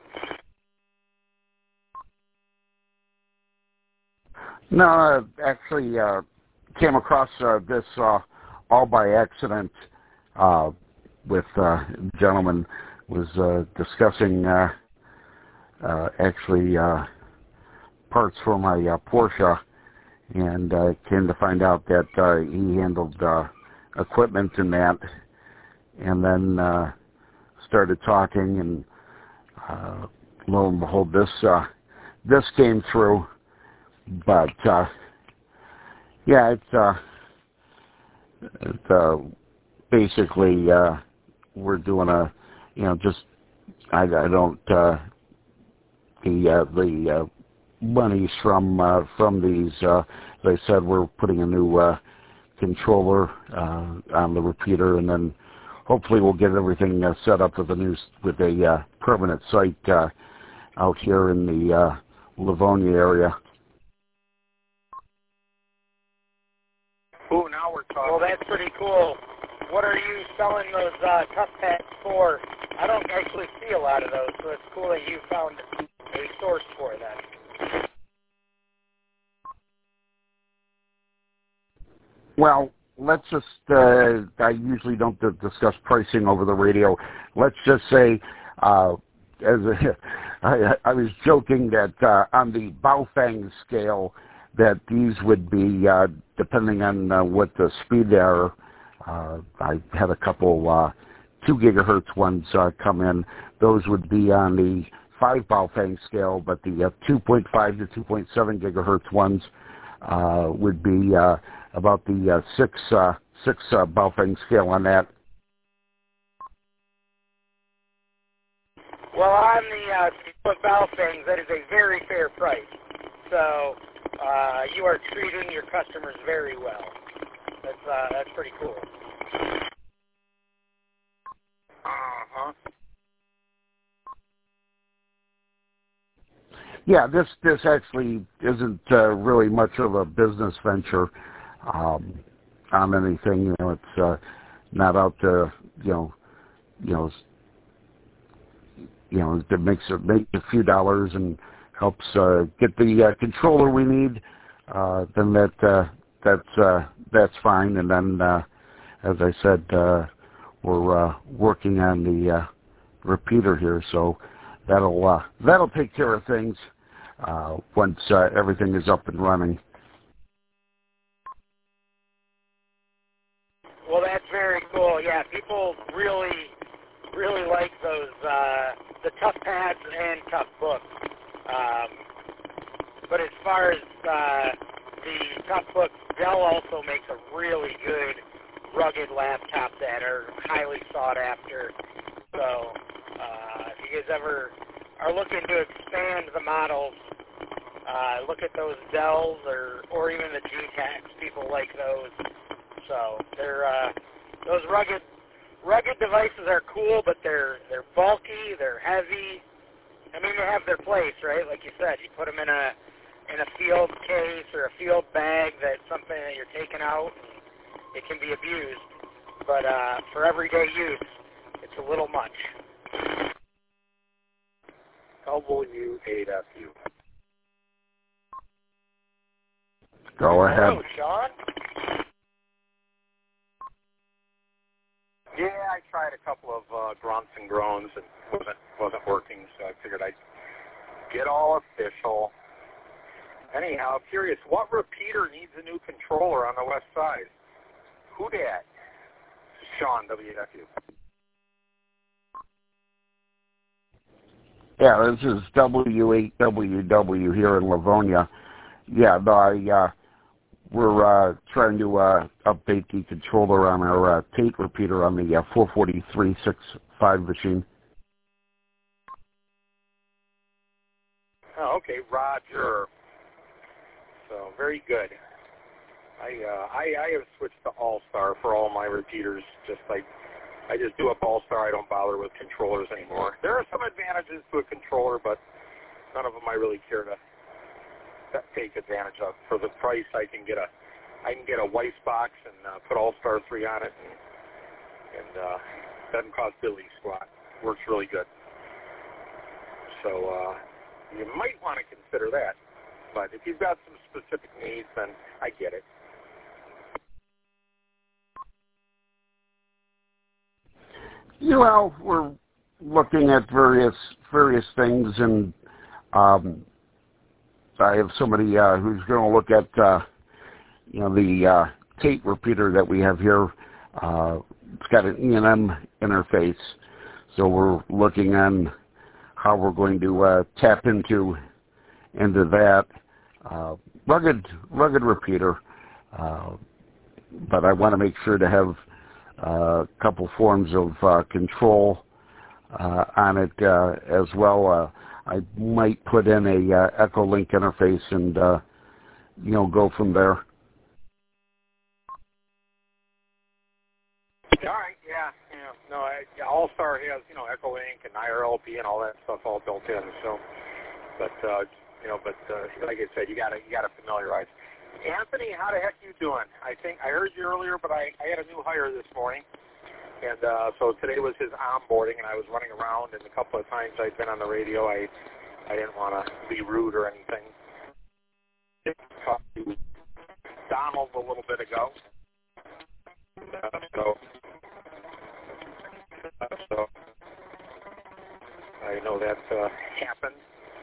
No, I actually uh, came across uh, this uh, all by accident uh, with uh, a gentleman was uh, discussing uh, uh, actually uh, parts for my uh, Porsche, and uh, came to find out that uh, he handled uh, equipment in that, and then uh, started talking, and uh, lo and behold, this uh, this came through. But uh, yeah, it's uh, it's uh, basically uh, we're doing a you know just I, I don't uh, the uh, the uh, monies from uh, from these. Uh, as I said, we're putting a new uh, controller uh, on the repeater, and then hopefully we'll get everything uh, set up with a new with a uh, permanent site uh, out here in the uh, Livonia area. Ooh, now we're talking. Well, that's pretty cool. What are you selling those uh, tough pads for? I don't actually see a lot of those, so it's cool that you found a source for them. Well, let's just, uh, I usually don't discuss pricing over the radio. Let's just say, uh, as a, I, I was joking that uh, on the Baofeng scale, that these would be, uh, depending on uh, what the speed they are, uh, I had a couple uh, two gigahertz ones uh, come in. Those would be on the five Baofeng scale, but the uh, two point five to two point seven gigahertz ones uh, would be uh, about the uh, six uh, six uh, Baofeng scale on that. Well, on the uh, split Baofengs, that is a very fair price. So uh, you are treating your customers very well. That's uh, that's pretty cool. Uh-huh. Yeah, this this actually isn't uh, really much of a business venture um, on anything. You know, it's uh, not out to you know, you know, you know, it makes it makes a few dollars and helps uh, get the uh, controller we need. Uh, then that uh, that's uh, that's fine. And then, uh, as I said, uh, we're uh, working on the uh, repeater here, so that'll uh, that'll take care of things uh, once uh, everything is up and running. Well, that's very cool. Yeah, people really, really like those uh, the tough pads and tough books. Um, but as far as uh, the tough books, Dell also makes a really good rugged laptop that are highly sought after. So uh, if you guys ever are looking to expand the models, Uh, look at those Dells or or even the G-Tacs. People like those. So they're uh, those rugged rugged devices are cool, but they're they're bulky, they're heavy. I mean, they have their place, right? Like you said, you put them in a in a field case or a field bag. That's something that you're taking out. And it can be abused, but uh, for everyday use, it's a little much. W eight F U. Go ahead. Hello, Sean. Yeah, I tried a couple of uh, grunts and groans and wasn't wasn't working, so I figured I'd get all official. Anyhow, I'm curious, what repeater needs a new controller on the west side? Who dat? Sean, W F U. Yeah, this is W eight W W here in Livonia. Yeah, the, I, uh, we're uh, trying to uh, update the controller on our uh, Tate repeater on the uh, four forty-three sixty-five machine. Oh, okay, Roger. So very good. I uh, I, I have switched to All-Star for all my repeaters. Just like I just do up All-Star. I don't bother with controllers anymore. There are some advantages to a controller, but none of them I really care to take advantage of. For the price, I can get a I can get a Weiss box and uh, put All-Star three on it, and, and uh, doesn't cost Billy squat. Works really good. So uh, you might want to consider that. But if you've got some specific needs, then I get it. Well, we're looking at various various things, and um, I have somebody uh, who's going to look at uh, you know the uh, Tate repeater that we have here. Uh, it's got an E and M interface, so we're looking on how we're going to uh, tap into into that uh, rugged rugged repeater. Uh, but I want to make sure to have a couple forms of uh, control uh, on it uh, as well. Uh, I might put in a uh, Echolink interface and uh, you know go from there. All right, yeah, yeah. No, I, yeah, All-Star has, you know, Echolink and I R L P and all that stuff all built in. So, but uh, you know, but uh, like I said, you gotta you gotta familiarize. Anthony, how the heck you doing? I think I heard you earlier, but I, I had a new hire this morning, and uh, so today was his onboarding, and I was running around, and a couple of times I'd been on the radio. I I didn't want to be rude or anything. I talked to Donald a little bit ago. Uh, so, uh, so I know that uh, happened.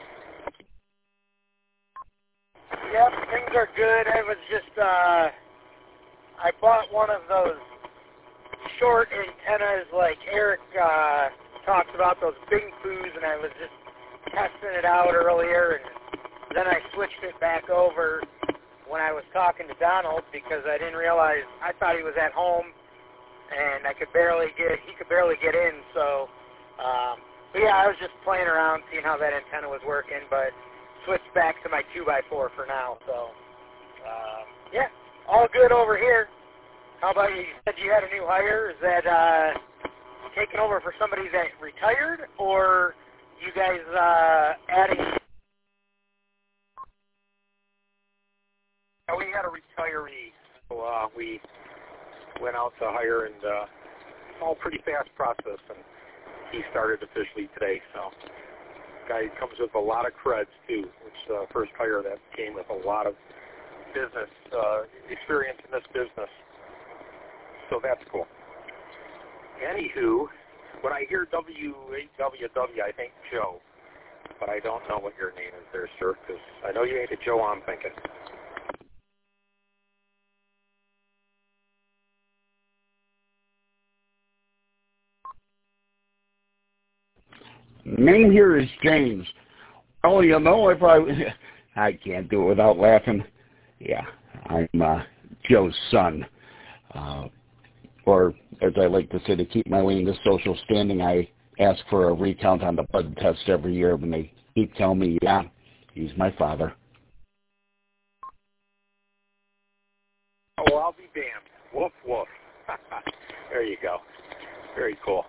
Yep, things are good. I was just, uh, I bought one of those short antennas like Eric uh, talks about, those Bing Foos, and I was just testing it out earlier, and then I switched it back over when I was talking to Donald because I didn't realize, I thought he was at home, and I could barely get, he could barely get in, so, um, but yeah, I was just playing around, seeing how that antenna was working, but switched back to my two by four for now, so, um, yeah, all good over here. How about you? You said you had a new hire. Is that uh, taking over for somebody that retired, or you guys uh, adding? We had a retiree, so uh, we went out to hire, and uh, all pretty fast process, and he started officially today, so guy comes with a lot of creds, too, which uh, first hire that came with a lot of business uh, experience in this business. So that's cool. Anywho, when I hear W eight W W, I think Joe, but I don't know what your name is there, sir, because I know you ain't a Joe I'm thinking. Name here is James. Oh, you know, if I I can't do it without laughing. Yeah, I'm uh, Joe's son. Uh, or, as I like to say, to keep my way into social standing, I ask for a recount on the blood test every year when they keep telling me, yeah, he's my father. Well, I'll be damned. Woof, woof. There you go. Very cool.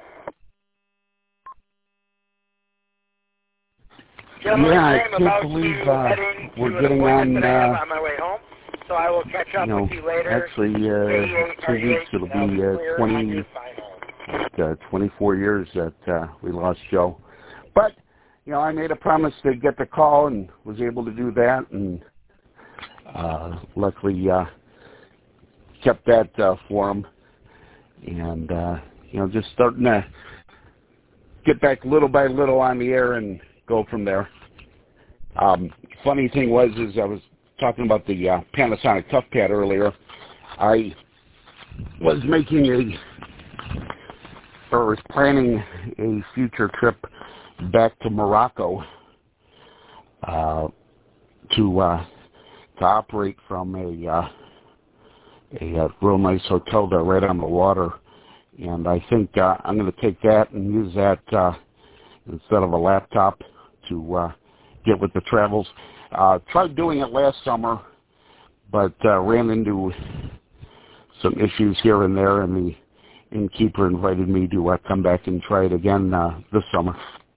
Gentlemen, yeah, I I'm can't about believe to uh, head into we're an getting appointment on, that I have uh, on my way home, so I will catch up you know, with you later. actually, uh, two weeks, it'll be uh, twenty, uh, twenty-four years that uh, we lost Joe. But, you know, I made a promise to get the call and was able to do that, and uh, luckily uh, kept that uh, for him. And, uh, you know, just starting to get back little by little on the air and go from there. Um, funny thing was, is I was talking about the uh, Panasonic ToughPad earlier. I was making a, or was planning a future trip back to Morocco uh, to uh, to operate from a uh, a, a real nice hotel there right on the water. And I think uh, I'm going to take that and use that uh, instead of a laptop to uh, get with the travels. Uh, tried doing it last summer, but uh, ran into some issues here and there, and the innkeeper invited me to uh, come back and try it again uh, this summer.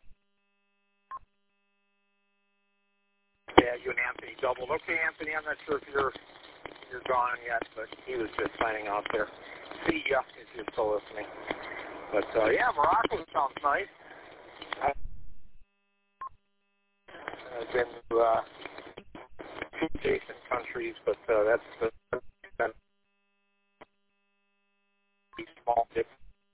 Yeah, you and Anthony doubled. Okay, Anthony, I'm not sure if you're you're gone yet, but he was just signing off there. See ya if you're still listening. But uh, yeah, Morocco sounds nice. I've been to uh, two adjacent countries, but uh, that's the that's small dip.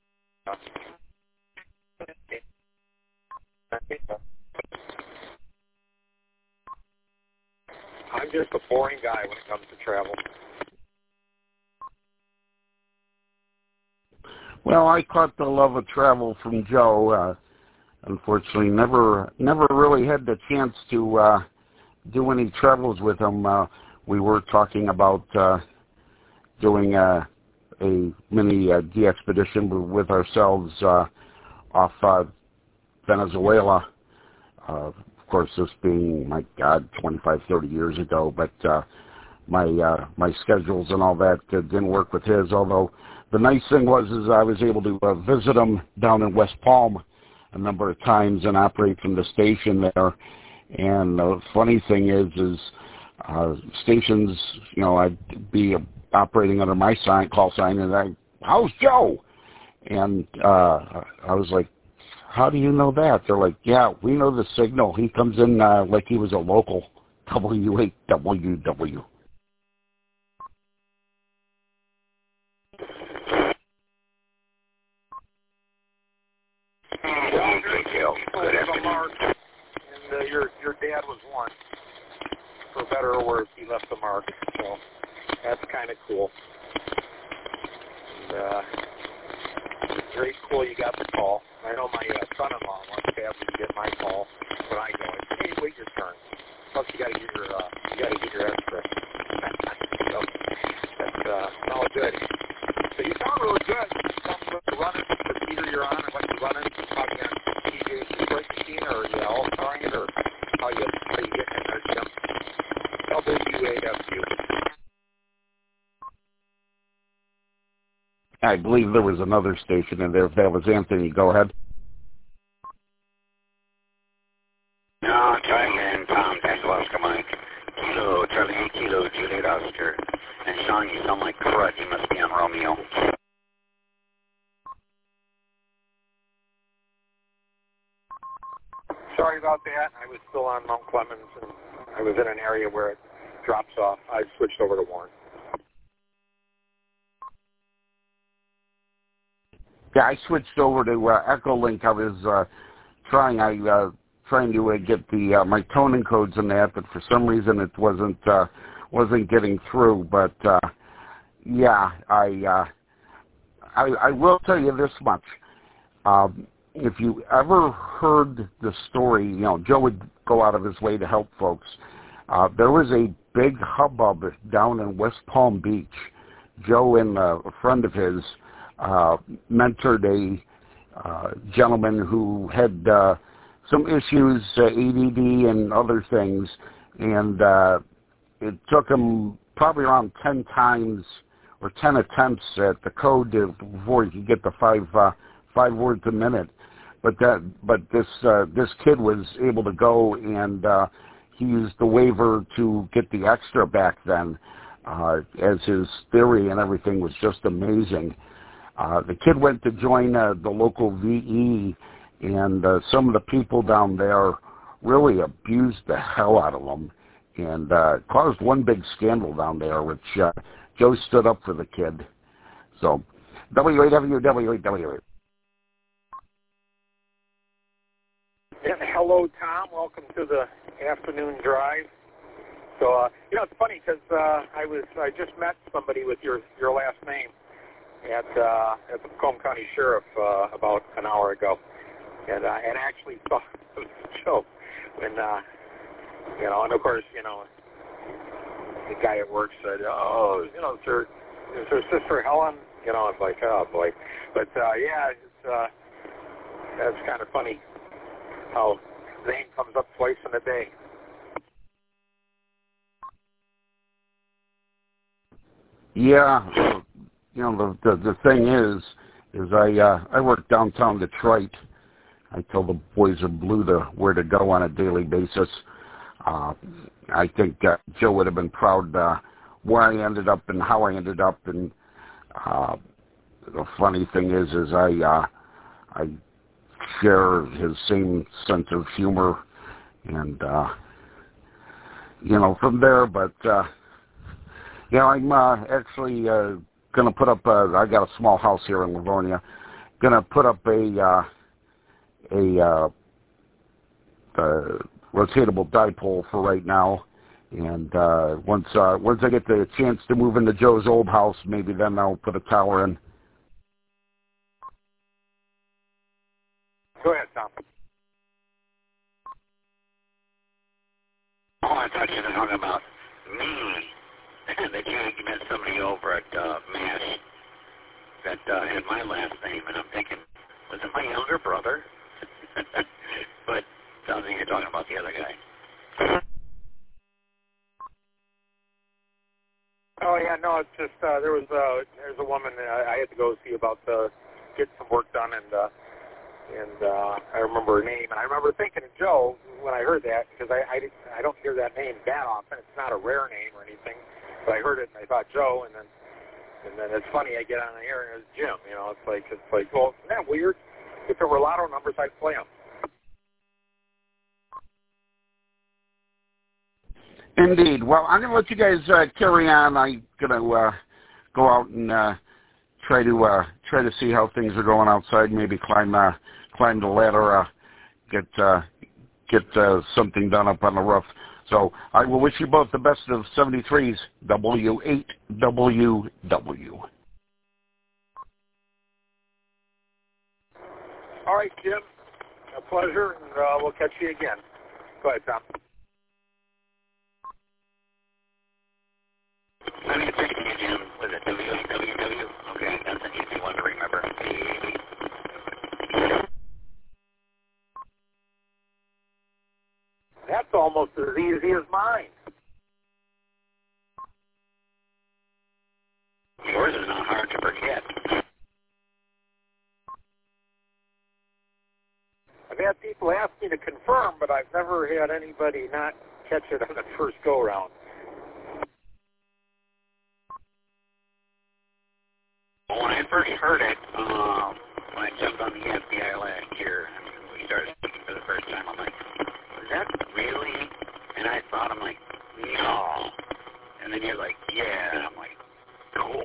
I'm just a boring guy when it comes to travel. Well, I caught the love of travel from Joe. Uh, unfortunately, never never really had the chance to uh, do any travels with him. Uh, we were talking about uh, doing uh, a mini uh, de-expedition with ourselves uh, off uh, Venezuela. Uh, of course, this being, my God, twenty-five, thirty years ago, but uh, my uh, my schedules and all that uh, didn't work with his, although the nice thing was is I was able to uh, visit him down in West Palm a number of times and operate from the station there. And the funny thing is, is uh, stations, you know, I'd be operating under my sign, call sign, and I, how's Joe? And uh, I was like, how do you know that? They're like, yeah, we know the signal. He comes in uh, like he was a local W eight W W. Good afternoon. And uh, your your dad was one. For better or worse, he left a mark. So that's kind of cool. And, uh, it's very cool you got the call. I know my uh, son-in-law wants to have me get my call when I go. I say, hey, wait your turn. Plus, you got to get your uh, you got to get your extra. So that's uh, all good. So you sound really good. Tell me what you're running, what meter you're on, and what you're running. Talking on T J Detroit machine, or are you all starring it, or how you how you getting in there, Jim? W eight F U. I believe there was another station in there. If that was Anthony, go ahead. No, Thailand, Tom, Tango Oscar Mike, Kilo, Charlie, Kilo, Juliet Oscar. And Sean, you sound like crud. You must be on Romeo. Sorry about that. I was still on Mount Clemens, and I was in an area where it drops off. I switched over to Warren. Yeah, I switched over to uh, Echolink. I was uh, trying, I uh, trying to uh, get the uh, my toning codes in that, but for some reason it wasn't uh, wasn't getting through. But uh, yeah, I, uh, I I will tell you this much: um, if you ever heard the story, you know, Joe would go out of his way to help folks. Uh, there was a big hubbub down in West Palm Beach. Joe and uh, a friend of his uh, mentored a uh, gentleman who had uh, some issues, uh, A D D and other things, and uh, it took him probably around ten times or ten attempts at the code to, before you could get the five uh, five words a minute. But that but this uh, this kid was able to go, and uh, he used the waiver to get the extra back then, uh, as his theory and everything was just amazing. Uh, the kid went to join uh, the local V E, and uh, some of the people down there really abused the hell out of him, and uh, caused one big scandal down there, which uh, Joe stood up for the kid. So, W A W, W A W. And hello, Tom. Welcome to the afternoon drive. So, uh, you know, it's funny because uh, I was I just met somebody with your your last name at uh, at the Macomb County Sheriff uh, about an hour ago, and uh, and actually saw the show when uh, you know, and of course, you know, the guy at work said, "Oh, you know, it's her, it's her sister Helen." You know, I'm like, "Oh boy," but uh, yeah, it's uh, that's kind of funny how the name comes up twice in a day. Yeah. You know, the, the the thing is, is I uh, I work downtown Detroit. I tell the boys in blue to where to go on a daily basis. Uh, I think uh, Joe would have been proud uh, where I ended up and how I ended up. And uh, the funny thing is, is I uh, I share his same sense of humor, and uh, you know, from there. But uh, you know, I'm uh, actually. Uh, Going to put up. A, I got a small house here in Livonia. Going to put up a uh, a uh, uh, rotatable dipole for right now, and uh, once uh, once I get the chance to move into Joe's old house, maybe then I'll put a tower in. Go ahead, Tom. Oh, I thought you were talking about me. That you met somebody over at uh, MASH that uh, had my last name, and I'm thinking, was it my younger brother? But sounds like you're talking about the other guy. Oh yeah, no, it's just uh, there was uh, there's a woman I, I had to go see about uh, get some work done, and uh, and uh, I remember her name, and I remember thinking of Joe when I heard that, because I I, didn't, I don't hear that name that often. It's not a rare name or anything. But I heard it and I thought Joe, and then and then it's funny, I get on the air and it's Jim. You know, it's like it's like, well, isn't that weird? If there were lotto numbers, I'd play them. Indeed. Well, I'm going to let you guys uh, carry on. I'm going to uh, go out and uh, try to uh, try to see how things are going outside. Maybe climb uh, climb the ladder, uh, get uh, get uh, something done up on the roof. So I will wish you both the best of seventy-threes, W eight W W. All right, Jim. A pleasure, and uh, we'll catch you again. Go ahead, Tom. Let me thank you, Jim. Was it W eight W W? Okay, that's an easy one to remember. That's almost as easy as mine. Yours is not hard to forget. I've had people ask me to confirm, but I've never had anybody not catch it on the first go-round. Well, when I first heard it, um, when I jumped on the F B I last year, I mean, we started speaking for the first time, I'm like, is that really? And I thought, I'm like, no. And then you're like, yeah. And I'm like, cool.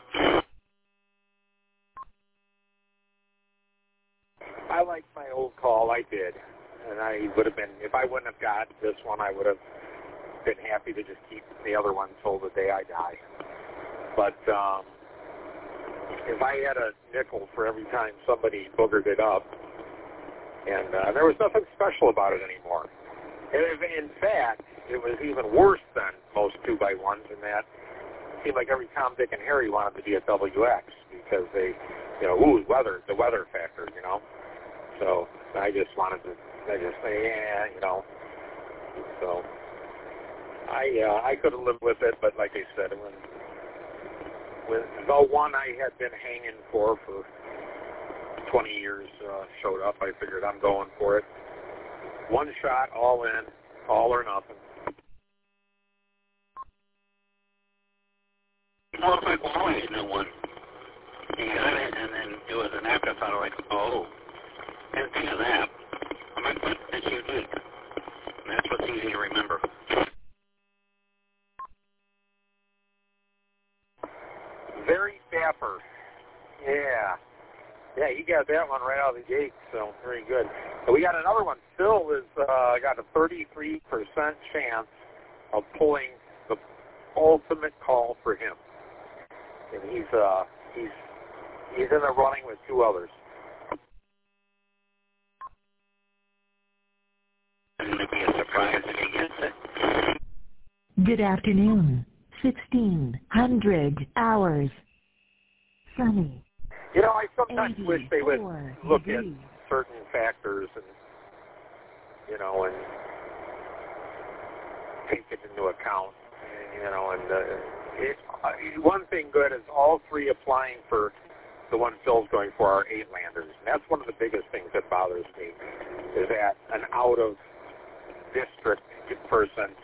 I liked my old call. I did. And I would have been, if I wouldn't have got this one, I would have been happy to just keep the other one till the day I die. But um, if I had a nickel for every time somebody boogered it up, and uh, there was nothing special about it anymore. And in fact, it was even worse than most two by ones in that it seemed like every Tom, Dick, and Harry wanted to be a W X because they, you know, ooh, weather, the weather factor, you know. So I just wanted to, I just say, yeah, you know. So I uh, I could have lived with it, but like I said, when when the one I had been hanging for for twenty years uh, showed up, I figured I'm going for it. One shot, all in, all or nothing. Well, it's like, well, I always knew one. You got it, and then it was an afterthought, like, oh, didn't think of that. I'm like, but that's unique. And that's what's easy to remember. Very dapper. Yeah. Yeah, he got that one right out of the gate, so very good. So we got another one. Phil has uh, got a thirty-three percent chance of pulling the ultimate call for him. And he's uh, he's he's in the running with two others. Wouldn't it be a surprise if he gets it? Good afternoon. sixteen hundred hours. Sunny. You know, I sometimes wish they would look at certain factors and, you know, and take it into account. You know, and uh, it, uh, one thing good is all three applying for the one Phil's going for are eight-landers. And that's one of the biggest things that bothers me, is that an out-of-district person,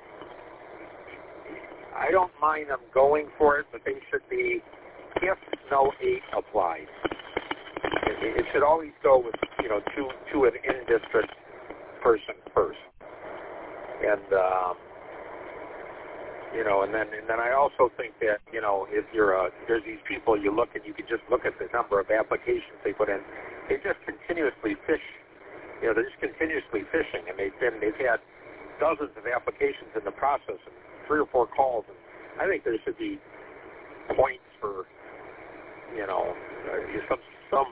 I don't mind them going for it, but they should be, if no eight applies. It, it should always go with, you know, to, to an in-district person first. And, um, you know, and then and then I also think that, you know, if you're a, there's these people you look and you can just look at the number of applications they put in. They just continuously fish. You know, they're just continuously fishing, and they've been they've had dozens of applications in the process and three or four calls. And I think there should be points for, you know, some some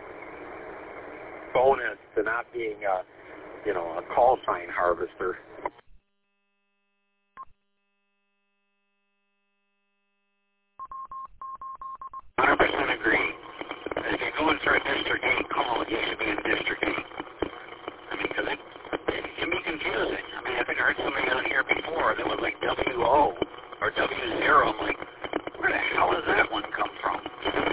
bonus to not being a, you know, a call sign harvester. one hundred percent agree. If you're going for a District eight call, you should be in District eight. I mean, because it, it can be confusing. I mean, I think I heard somebody on here before that was like W O or W zero. I'm like, where the hell does that one come from?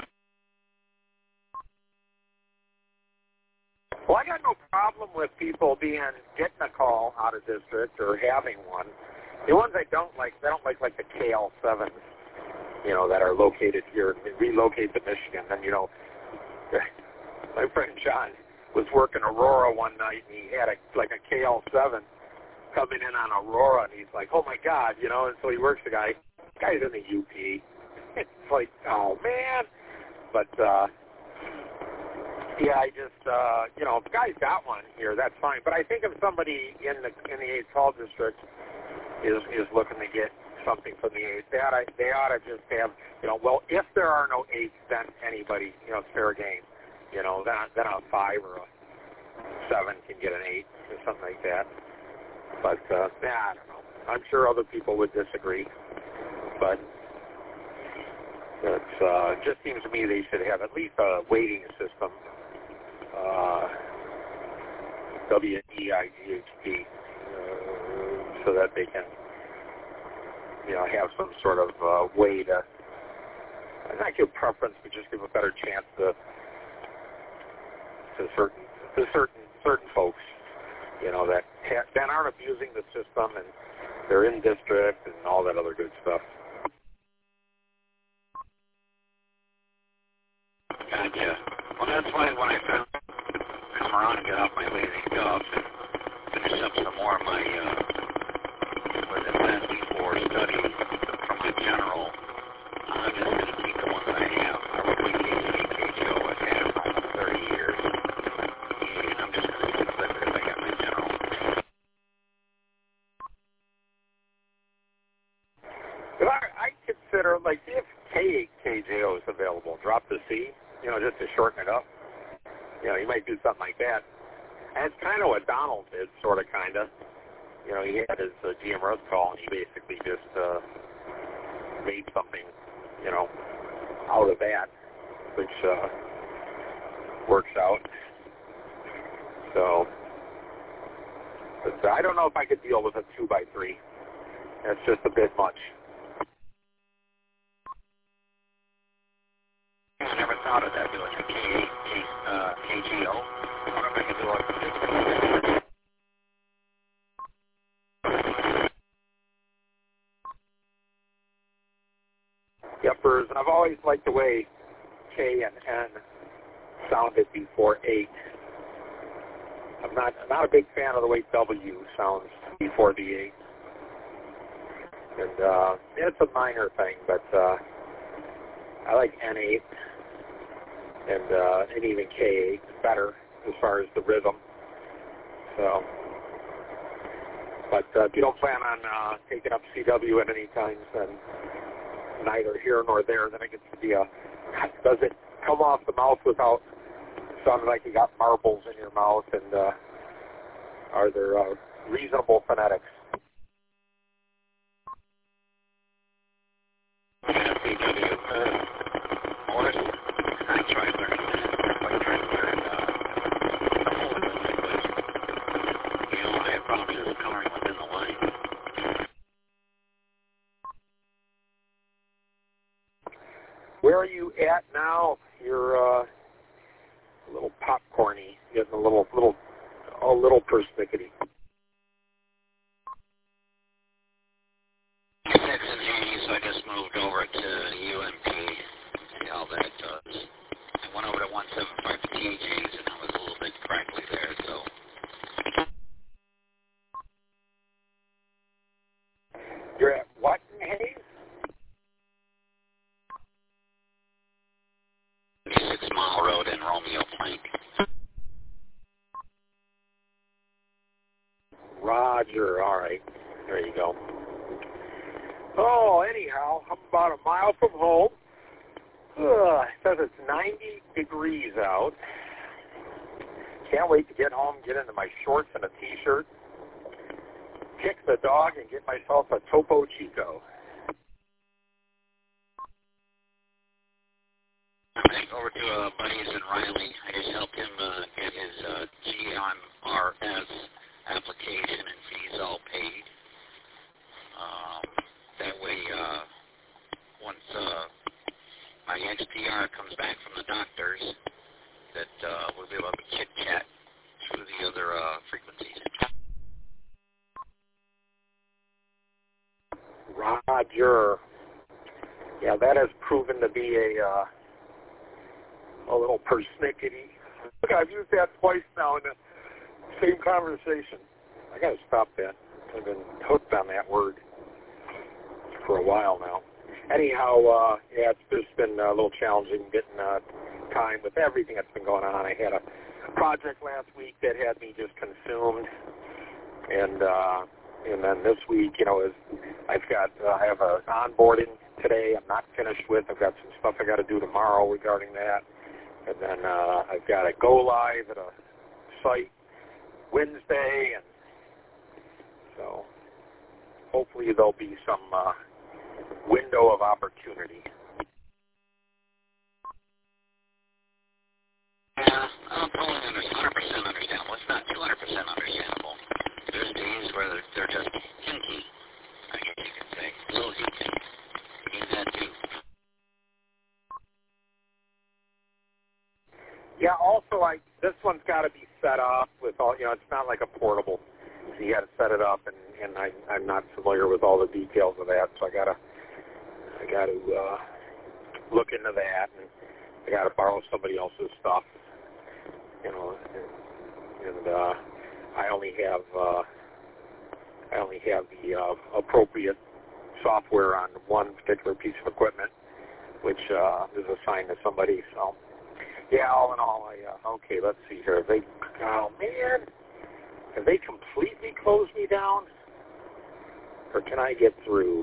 Well, I got no problem with people being getting a call out of district or having one. The ones I don't like, I don't like like the K L sevens, you know, that are located here and relocate to Michigan. And, you know, my friend John was working Aurora one night, and he had a like a K L seven coming in on Aurora, and he's like, oh, my God, you know, and so he works the guy. The guy's in the U P. It's like, oh, man. But, uh, yeah, I just, uh, you know, if the guy's got one here, that's fine. But I think if somebody in the in the eighth call district is is looking to get something from the eighth, they ought, to, they ought to just have, you know, well, if there are no eights, then anybody, you know, it's fair game. You know, then, then a five or a seven can get an eight or something like that. But, uh, nah, I don't know. I'm sure other people would disagree. But it's, uh, it just seems to me they should have at least a weighting system. Uh, W E I G H T, uh, so that they can, you know, have some sort of uh, way to not give preference, but just give a better chance to to certain to certain certain folks, you know, that ha- that aren't abusing the system and they're in district and all that other good stuff. Gotcha. Well, that's why when I found come around and get off my lazy stuff and finish up some more of my uh, what is it, class before study from my general. I'm just going to keep the ones I have. I work with K C K H O. I've had it for almost thirty years, and I'm just going to stick with it because I got my general. But I, I consider, like, if K K J O is available, drop the C, you know, just to shorten it up. You know, you might do something like that. And it's kind of what Donald did, sort of, kind of. You know, he had his uh, G M Russ call, and he basically just uh, made something, you know, out of that, which uh, works out. So, but uh, I don't know if I could deal with a two by three. That's just a bit much. I never thought of that doing a K eight uh, K G O. I wonder if I could do it. Yuppers, and I've always liked the way K and N sounded before eight. I'm not I'm not a big fan of the way W sounds before the eight. And uh, it's a minor thing, but uh, I like N eight and uh, and even K eight better as far as the rhythm. So, but uh, if you don't plan on uh, taking up C W at any time, then neither here nor there. Then it gets to be a, does it come off the mouth without sounding like you got marbles in your mouth, and uh, are there uh, reasonable phonetics? C W, uh, Morris, I tried learning that. I tried to learn uh, the whole language. You know, I have problems with coloring within the line. Where are you at now? You're uh, a little popcorny, getting a little, little, a little persnickety. Six and eighty, so I just moved over to U M P. See how that does. I went over to one seventy-five T Js, and I was a little bit crackly there, so. You're at Wattenhays? Six Mile Road in Romeo Plank. Roger, all right. There you go. Oh, anyhow, I'm about a mile from home. Ugh, it says it's ninety degrees out. Can't wait to get home, get into my shorts and a T-shirt, kick the dog, and get myself a Topo Chico. I went over to uh, buddies in Riley. I just helped him uh, get his uh, G M R S application and fees all paid. Um, that way, uh, once uh, my X P R comes back from the doctors, that uh, we'll be able to chit-chat through the other uh, frequencies. Roger. Yeah, that has proven to be a uh, a little persnickety. Look, I've used that twice now in the same conversation. I got to stop that. I've been hooked on that word for a while now. Anyhow, uh, yeah, it's just been a little challenging getting uh, time with everything that's been going on. I had a project last week that had me just consumed, and uh, and then this week, you know, is I've got uh, I have a onboarding today. I'm not finished with. I've got some stuff I got to do tomorrow regarding that, and then uh, I've got to go live at a site Wednesday, and so hopefully there'll be some uh, window of opportunity. Yeah, I'm totally one hundred percent understandable. It's not two hundred percent understandable. There's days where they're, they're just hinky, I guess you could say. A little hinky. You get that too. Yeah, also, I this one's got to be set up with all, you know, it's not like a portable. So you got to set it up, and, and I, I'm not familiar with all the details of that, so I got to I got to uh, look into that, and I got to borrow somebody else's stuff, you know, and, and uh, I only have uh, I only have the uh, appropriate software on one particular piece of equipment, which uh, is assigned to somebody. So, yeah, all in all, I uh, okay. Let's see here. Have they, oh man, have they completely closed me down, or can I get through?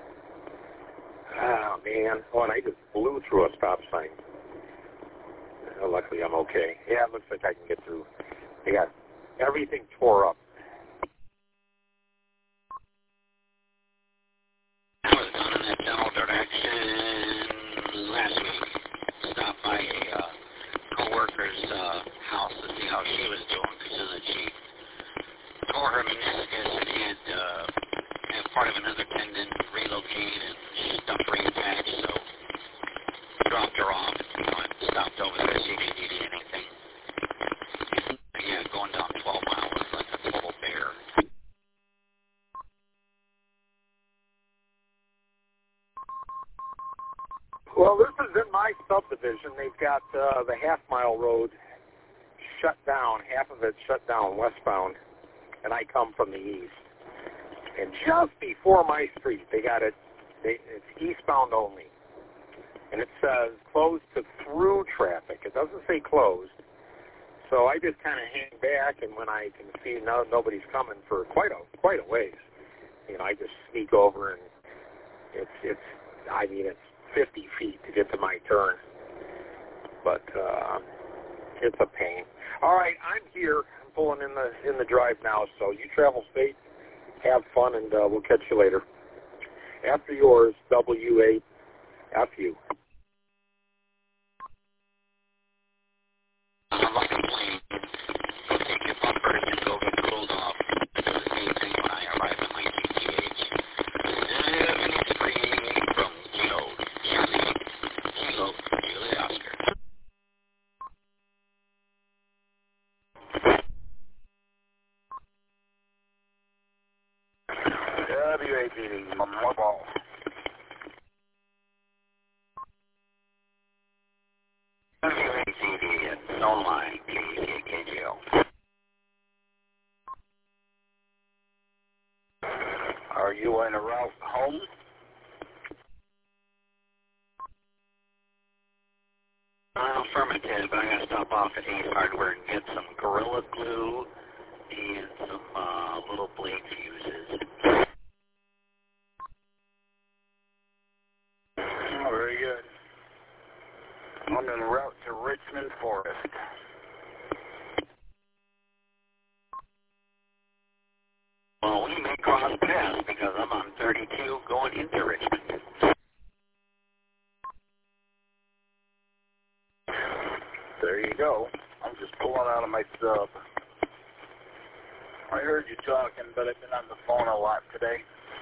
Oh man! Oh, and I just blew through a stop sign. Uh, luckily, I'm okay. Yeah, it looks like I can get through. They got everything tore up. I was down in that general direction last week. Stopped by a uh, co-worker's uh, house to see how she was doing, because she tore her meniscus and had, uh, had part of another Well, this is in my subdivision. They've got uh, the half-mile road shut down, half of it shut down westbound, and I come from the east. And just before my street, they got it, they, it's eastbound only. And it says closed to through traffic. It doesn't say closed. So I just kind of hang back, and when I can see no, nobody's coming for quite a quite a ways, you know, I just sneak over, and it's it's I mean it's fifty feet to get to my turn, but uh, it's a pain. All right, I'm here. I'm pulling in the in the drive now, so you travel safe, have fun, and uh, we'll catch you later. After yours, W eight F U. W A P D, more ball. W A P D at zone line, K G L. Are you en route home? Uh, affirmative, but I gotta stop off at Ace Hardware and get some Gorilla Glue and some uh, little blade fuses. Oh, very good. I'm en route to Richmond Forest. Well, we may cross paths because I'm on thirty-two going into Richmond. There you go. I'm just pulling out of my sub. I heard you talking, but I've been on the phone a lot today.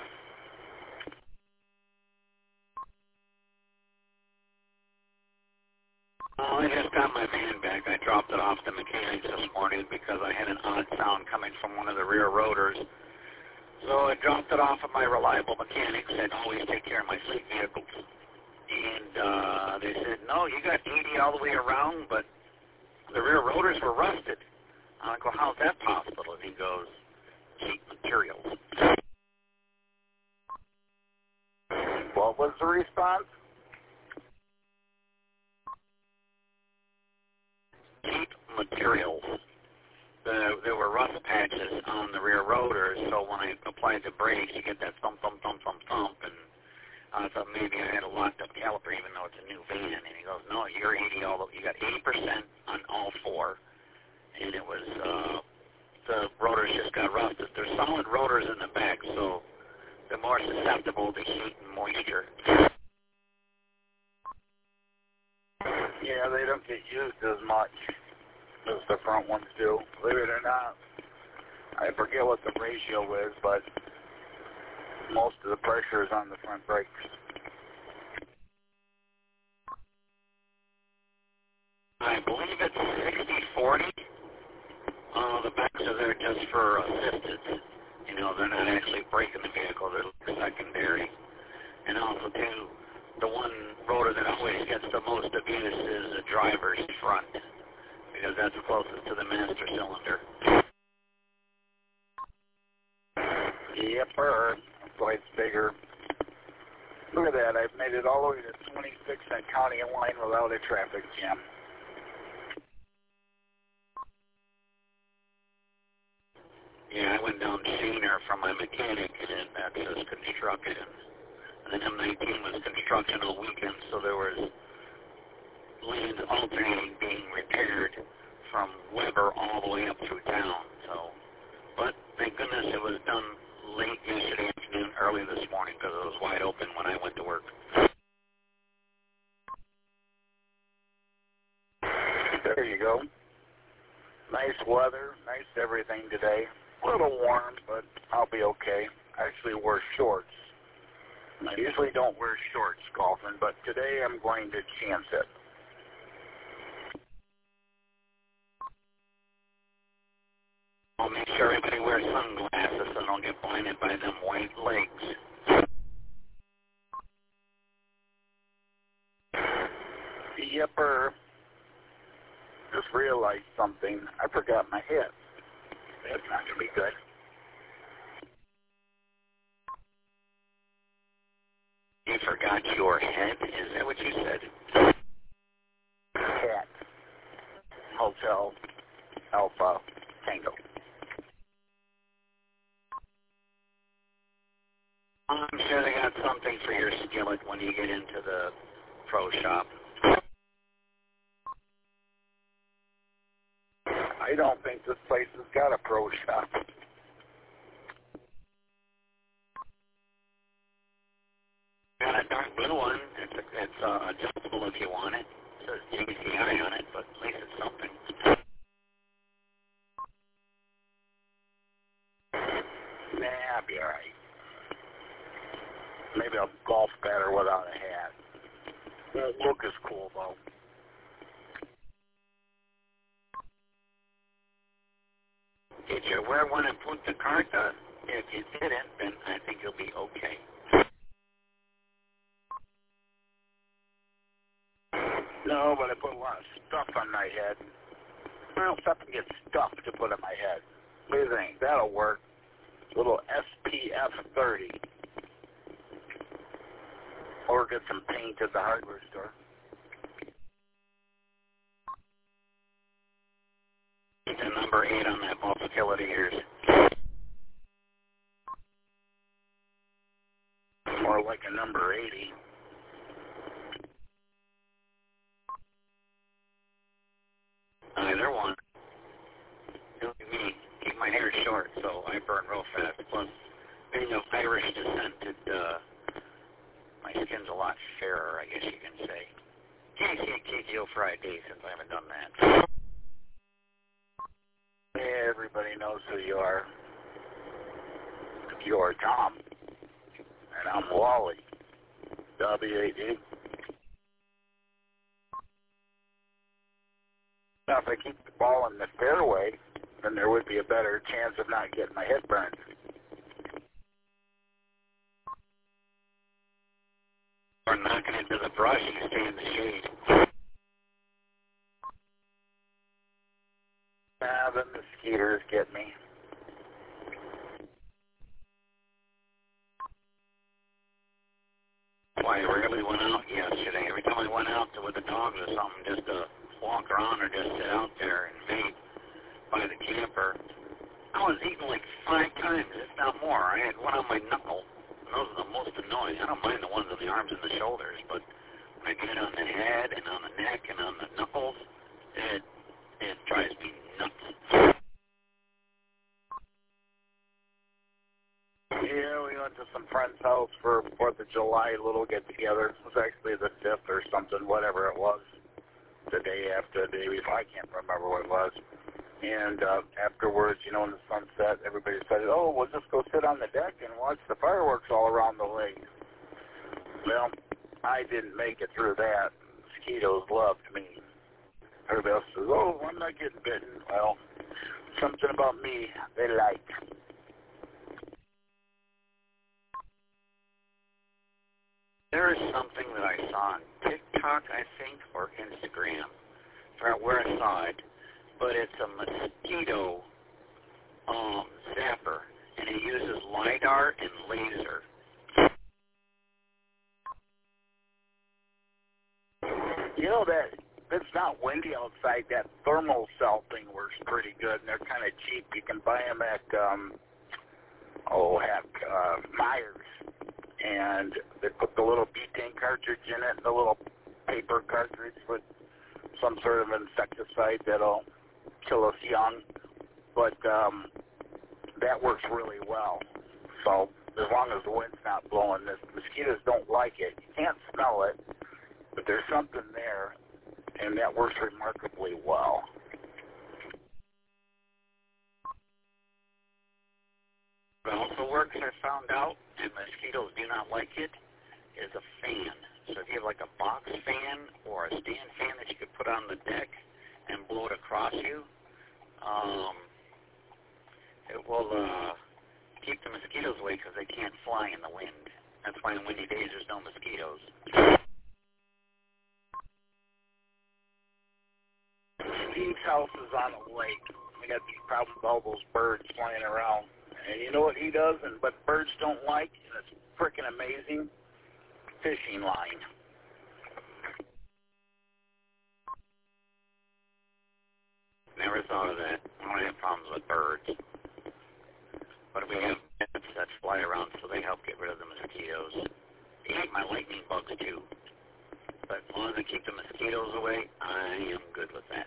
Well, I just got my van back. I dropped it off to mechanics this morning because I had an odd sound coming from one of the rear rotors. So I dropped it off at my reliable mechanics and always take care of my fleet vehicles. And uh, they said, no, you got eighty all the way around, but the rear rotors were rusted. I go, how's that possible? And he goes, cheap materials. What was the response? Cheap materials. The, there were rust patches on the rear rotors, so when I applied the brakes, you get that thump, thump, thump, thump, thump, and I thought maybe I had a locked-up caliper, even though it's a new van. And he goes, no, you're eighty all the, you got eighty percent on all four. And it was, uh, the rotors just got rusted. There's solid rotors in the back, so they're more susceptible to heat and moisture. Yeah, they don't get used as much as the front ones do, believe it or not. I forget what the ratio is, but most of the pressure is on the front brakes. I believe it's sixty forty. Uh, the backs are there just for assistance. You know, they're not actually braking the vehicle, they're secondary. And also, too, the one rotor that always gets the most abuse is the driver's front, because that's closest to the master cylinder. Yepper, that's why it's bigger. Look at that, I've made it all the way to twenty-six and county line without a traffic jam. Yeah, I went down Shaner from my mechanic, and that says construction. And then M nineteen was construction all weekend, so there was lanes alternating being repaired from Weber all the way up through town. So, but thank goodness it was done late yesterday afternoon, early this morning, because it was wide open when I went to work. There you go. Nice weather, nice everything today. A little warm, but I'll be okay. I actually wore shorts. I usually don't wear shorts golfing, but today I'm going to chance it. I'll make sure everybody wears sunglasses so they don't get blinded by them white legs. Yipper. Just realized something. I forgot my head. That's not going to be good. You forgot your head? Is that what you said? Cat. Hotel. Alpha. Tango. I'm sure they got something for your skillet when you get into the pro shop. I don't think this place has got a pro shop. Got a dark blue one. It's, a, it's uh, adjustable if you want it. It says G C I on it, but at least it's something. Nah, I'll be alright. Maybe a golf better without a hat. Won't look as cool, though. Did you wear one in Punta Carta? If you didn't, then I think you'll be okay. No, but I put a lot of stuff on my head. Well, something gets stuffed to put on my head. What do you think? That'll work. A little S P F thirty. Or get some paint at the hardware store. It's a number eight on that ball skillet of yours. More like a number eighty. Either one. Look at me. Keep my hair short, so I burn real fast. Plus, being of Irish descent, it, uh, my skin's a lot fairer, I guess you can say. Can't see a K G O Friday since I haven't done that. Everybody knows who you are. You're Tom. And I'm Wally. W A D. Now, if I keep the ball in the fairway, then there would be a better chance of not getting my head burned. Or knocking into the brush, you stay in the shade. Nah, then the skeeters get me. Why, I rarely went out yesterday. Every time I went out to, with the dogs or something, just to walk around or just sit out there and vape by the camper, I was eating like five times, if not more. I had one on my knuckle. Those are the most annoying. I don't mind the ones on the arms and the shoulders, but when I get it on the head and on the neck and on the knuckles, it it drives me nuts. Yeah, we went to some friend's house for fourth of July, a little get-together. It was actually the fifth or something, whatever it was. The day after, the day before, I can't remember what it was. And uh, afterwards, you know, when the sun set, everybody decided, oh, we'll just go sit on the deck and watch the fireworks all around the lake. Well, I didn't make it through that. Mosquitoes loved me. Everybody else says, oh, I'm not getting bitten. Well, something about me they like. There is something that I saw on TikTok, I think, or Instagram. I forgot where I saw it, but it's a mosquito um, zapper, and it uses LiDAR and laser. You know that if it's not windy outside, that thermal cell thing works pretty good, and they're kind of cheap. You can buy them at, um, oh, heck, uh, Myers. And they put the little butane cartridge in it, the little paper cartridge with some sort of insecticide that'll kill us young. But um, that works really well. So as long as the wind's not blowing, the mosquitoes don't like it. You can't smell it, but there's something there, and that works remarkably well. What also works, I found out, and mosquitoes do not like it, is a fan. So if you have like a box fan or a stand fan that you could put on the deck and blow it across you, um, it will uh, keep the mosquitoes away because they can't fly in the wind. That's why on windy days there's no mosquitoes. on the lake. We got these problems with all those birds flying around. And you know what he does, and but birds don't like, and it's freaking amazing? Fishing line. Never thought of that. I don't have problems with birds. But we have bats that fly around, so they help get rid of the mosquitoes. They eat my lightning bugs, too. But as long as I keep the mosquitoes away, I am good with that.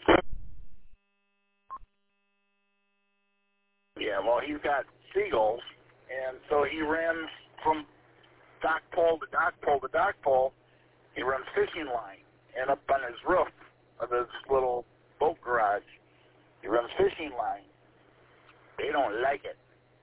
Yeah, well, he's got seagulls, and so he ran from dock pole to dock pole to dock pole. He runs fishing line, and up on his roof of his little boat garage, he runs fishing line. They don't like it.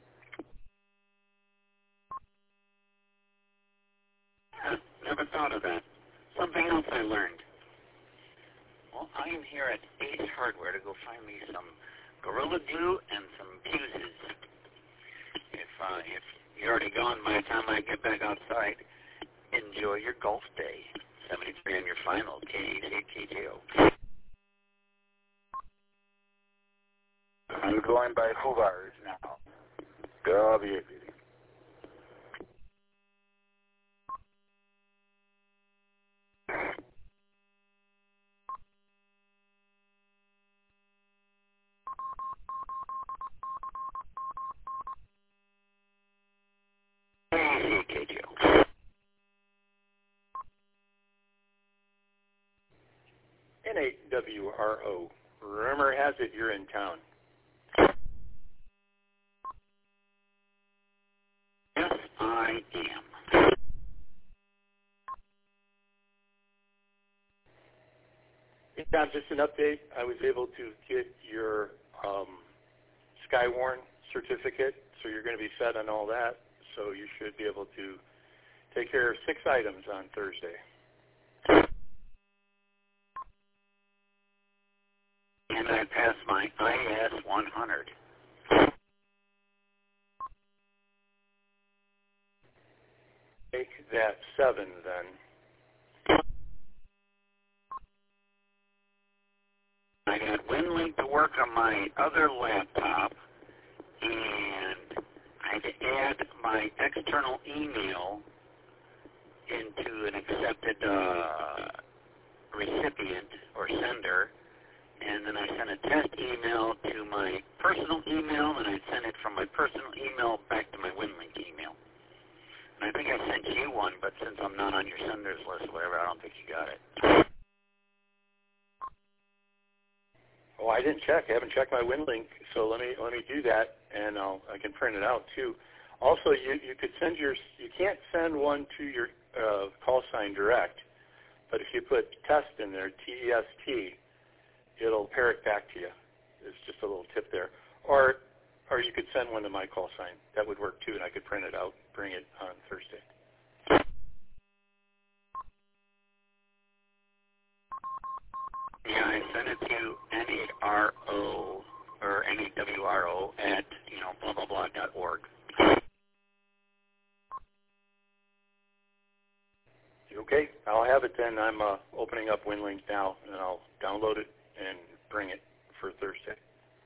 Never thought of that. Something else I learned. Well, I am here at Ace Hardware to go find me some Gorilla Glue and some fuses. If uh, if you're already gone by the time I get back outside, enjoy your golf day. seventy-three on your final, K A C K J O. I'm going by Hovars now. W. N A W R O. Rumor has it you're in town. Yes, I am. Yeah, just an update. I was able to get your um, Skywarn certificate, so you're going to be set on all that. So you should be able to take care of six items on Thursday. And I passed my I S one hundred. Make that seven then. I got WinLink to work on my other laptop, and I had to add my external email into an accepted uh, recipient or sender, and then I sent a test email to my personal email, and I sent it from my personal email back to my WinLink email. And I think I sent you one, but since I'm not on your senders list or whatever, I don't think you got it. Oh, I didn't check. I haven't checked my WinLink, so let me let me do that, and I'll, I can print it out too. Also, you you could send your you can't send one to your uh, call sign direct, but if you put test in there, T E S T, it'll pair it back to you. It's just a little tip there. Or or you could send one to my call sign. That would work too, and I could print it out, bring it on Thursday. Yeah, I sent it to N A R O or N A W R O at, you know, blah, blah, blah dot org. Okay, I'll have it then. I'm uh, opening up WinLink now, and I'll download it and bring it for Thursday.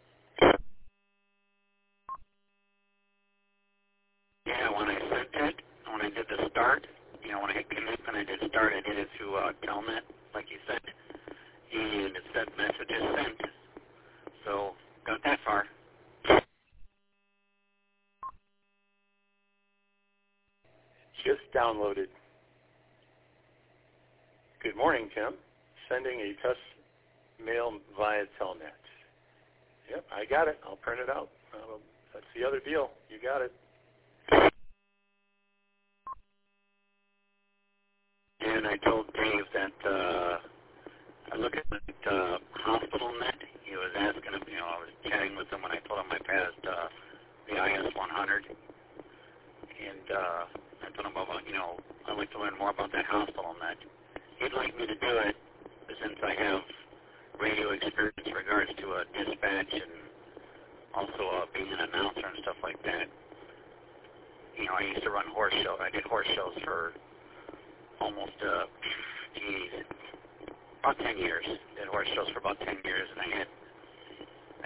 Yeah, when I sent it, when I did the start, you know, when I hit connect and I did start, I did it through uh, Telnet, like you said, and it said messages sent. So, got that far. Just downloaded. Good morning, Tim. Sending a test mail via Telnet. Yep, I got it. I'll print it out. Uh, that's the other deal. You got it. And I told Dave that uh, I look at the uh, hospital net. He was asking him, you know, I was chatting with him when I told him I passed uh, the I S one hundred. And uh, I told him about, you know, I'd like to learn more about that hospital net. He'd like me to do it since I have radio experience in regards to a dispatch and also uh, being an announcer and stuff like that. You know, I used to run horse shows. I did horse shows for almost, uh, geez, about ten years. Did horse shows for about ten years, and I had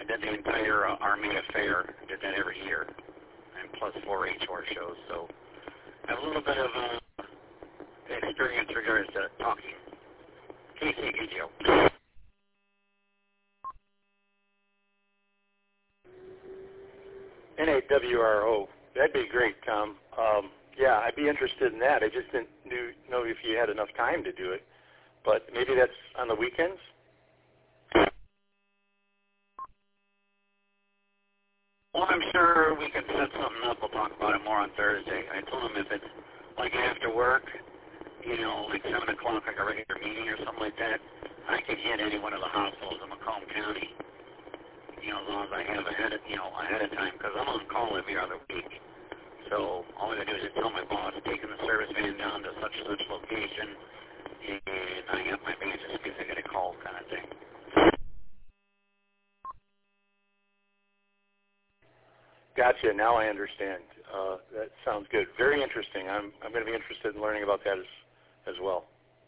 I did the entire uh, Armada Fair. I did that every year, and plus four H horse shows. So I have a little bit of uh, experience in regards to talking. K C K G O. N A W R O. That'd be great, Tom. Um, yeah, I'd be interested in that. I just didn't knew, know if you had enough time to do it. But maybe that's on the weekends? Well, I'm sure we can set something up. We'll talk about it more on Thursday. I told him if it's like after work, you know, like seven o'clock, like a regular meeting or something like that, I can hit any one of the hospitals in Macomb County, you know, as long as I have ahead of, you know, ahead of time, because I'm on call every other week. So all I gotta do is just tell my boss, taking the service van down to such and such location, and I have my van just because I get a call kind of thing. Gotcha. Now I understand. Uh, that sounds good. Very interesting. I'm I'm going to be interested in learning about that as as well.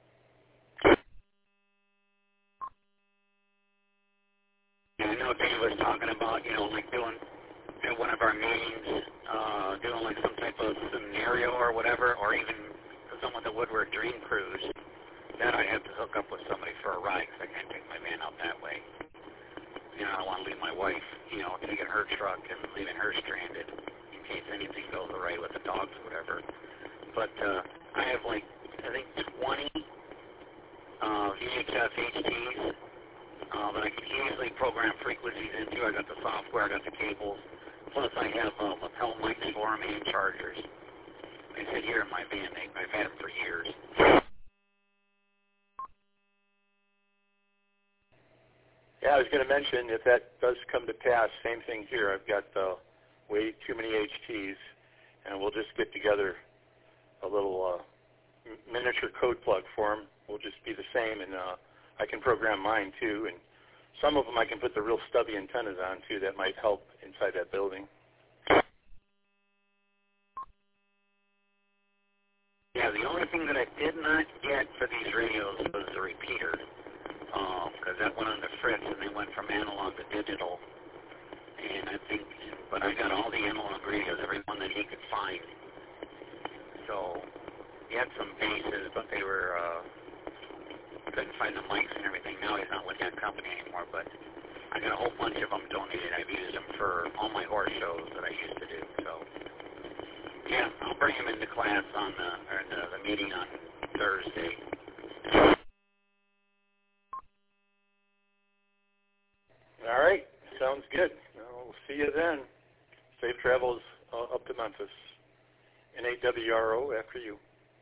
Yeah, I know Dave was talking about, you know, like doing at one of our meetings, uh, doing like some type of scenario or whatever, or even some of the Woodward Dream Cruise. That I have to hook up with somebody for a ride because I can't take my van out that way. You know, I don't want to leave my wife, you know, taking her truck and leaving her stranded in case anything goes awry with the dogs or whatever. But uh, I have like, I think twenty uh, V H F H Ts uh, that I can easily program frequencies into. I got the software, I got the cables. Plus I have uh, lapel mics for them and chargers. They sit here in my van. They, I've had them for years. Yeah, I was going to mention, if that does come to pass, same thing here. I've got uh, way too many H Ts, and we'll just get together a little uh, miniature code plug for them. We'll just be the same, and uh, I can program mine, too. And some of them I can put the real stubby antennas on, too. That might help inside that building. Yeah, the only thing that I did not get for these radios was the repeater. Because um, that went on the Fritz and they went from analog to digital. And I think, but I got all the analog radios, every one that he could find. So he had some bases, but they were, uh, couldn't find the mics and everything. Now he's not with that company anymore, but I got a whole bunch of them donated. I've used them for all my horse shows that I used to do. So yeah, I'll bring him into class on the, or the, the meeting on Thursday. All right, sounds good. I'll see you then. Safe travels uh, up to Memphis. N A W R O after you.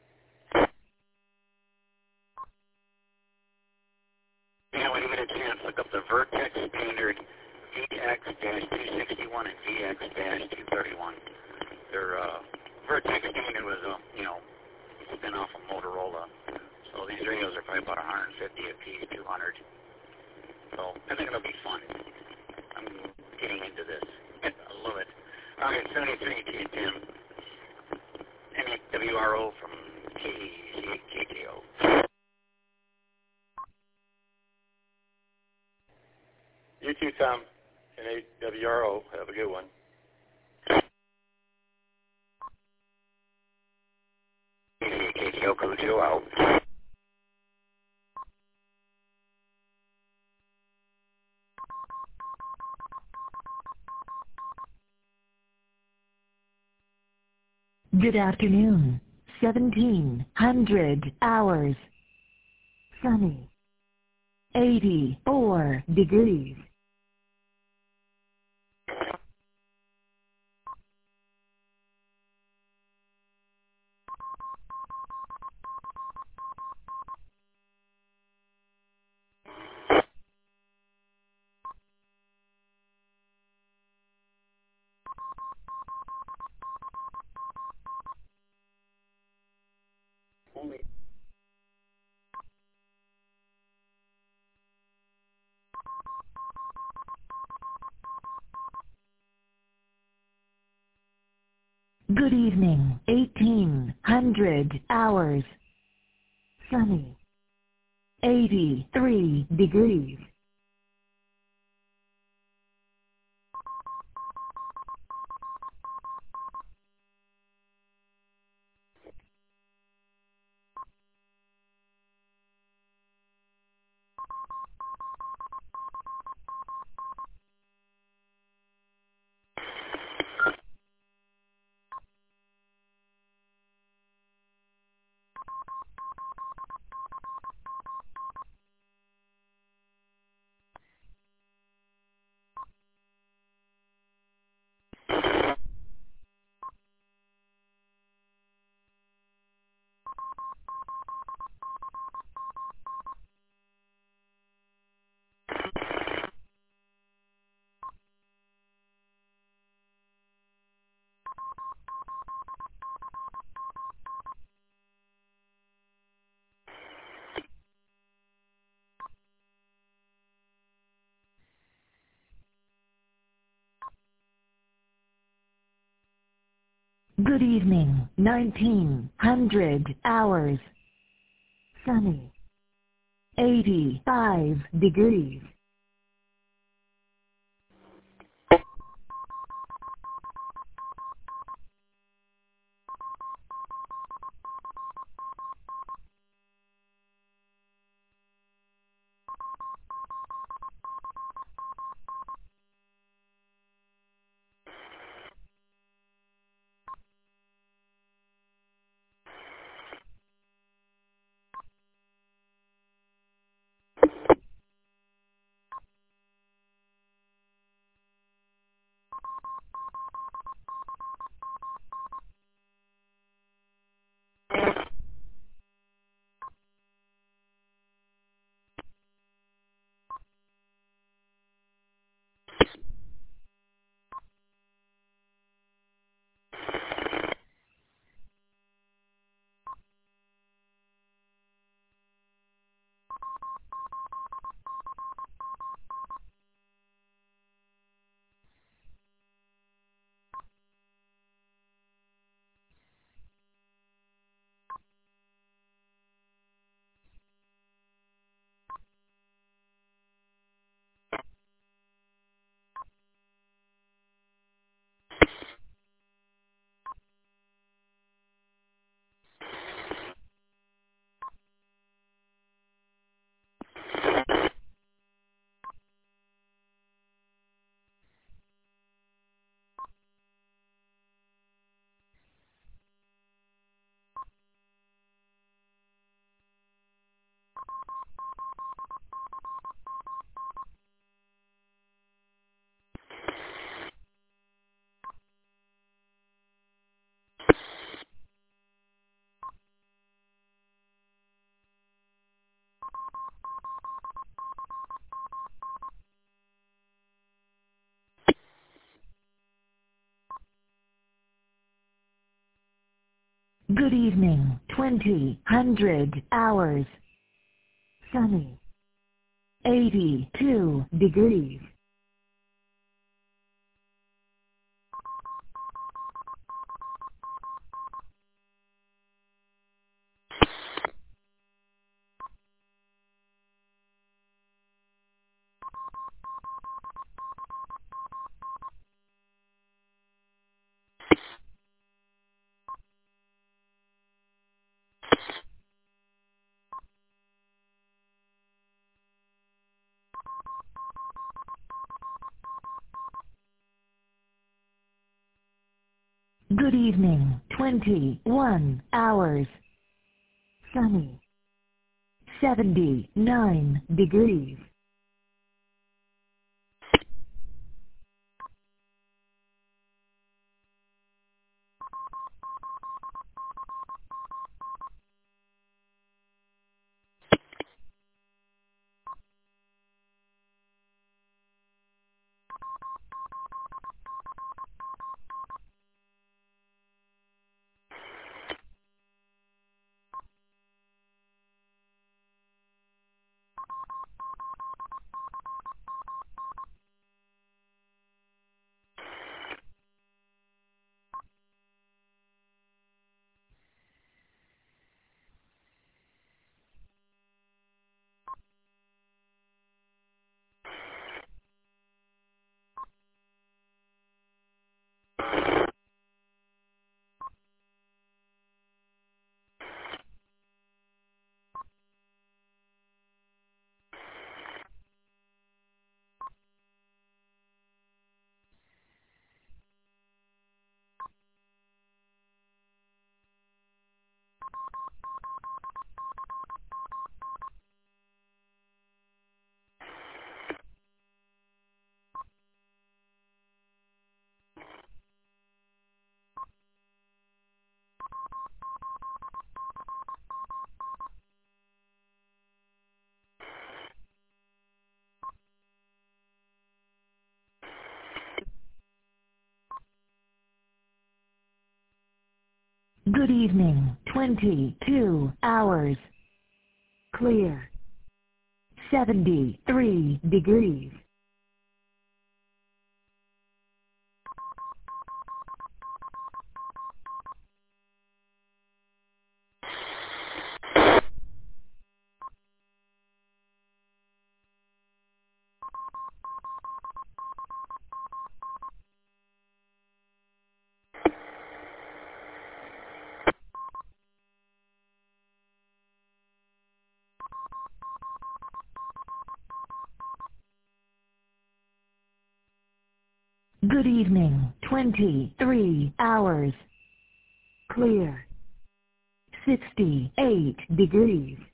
Yeah, when you get a chance, look up the Vertex Standard V X two sixty-one and V X two thirty-one. Their uh, Vertex Standard was a, you know, spin-off of Motorola. So these radios are probably about one hundred fifty a piece, two hundred. So I think it'll be fun. I'm getting into this. I love it. All right, seventy-three T Tim. N A W R O from K T O. You too, Tom. N A W R O. Have a good one. K T O, code two out. Good afternoon. seventeen hundred hours. Sunny. eighty-four degrees. Only Good evening. eighteen hundred hours. Sunny. eighty-three degrees. Good evening, nineteen hundred hours. Sunny. eighty-five degrees. Good evening, twenty hundred hours. Sunny. eighty-two degrees. Good evening, twenty-one hours. Sunny. seventy-nine degrees. Good evening, twenty-two hours. Clear. seventy-three degrees. Good evening, twenty-three hours. Clear. sixty-eight degrees.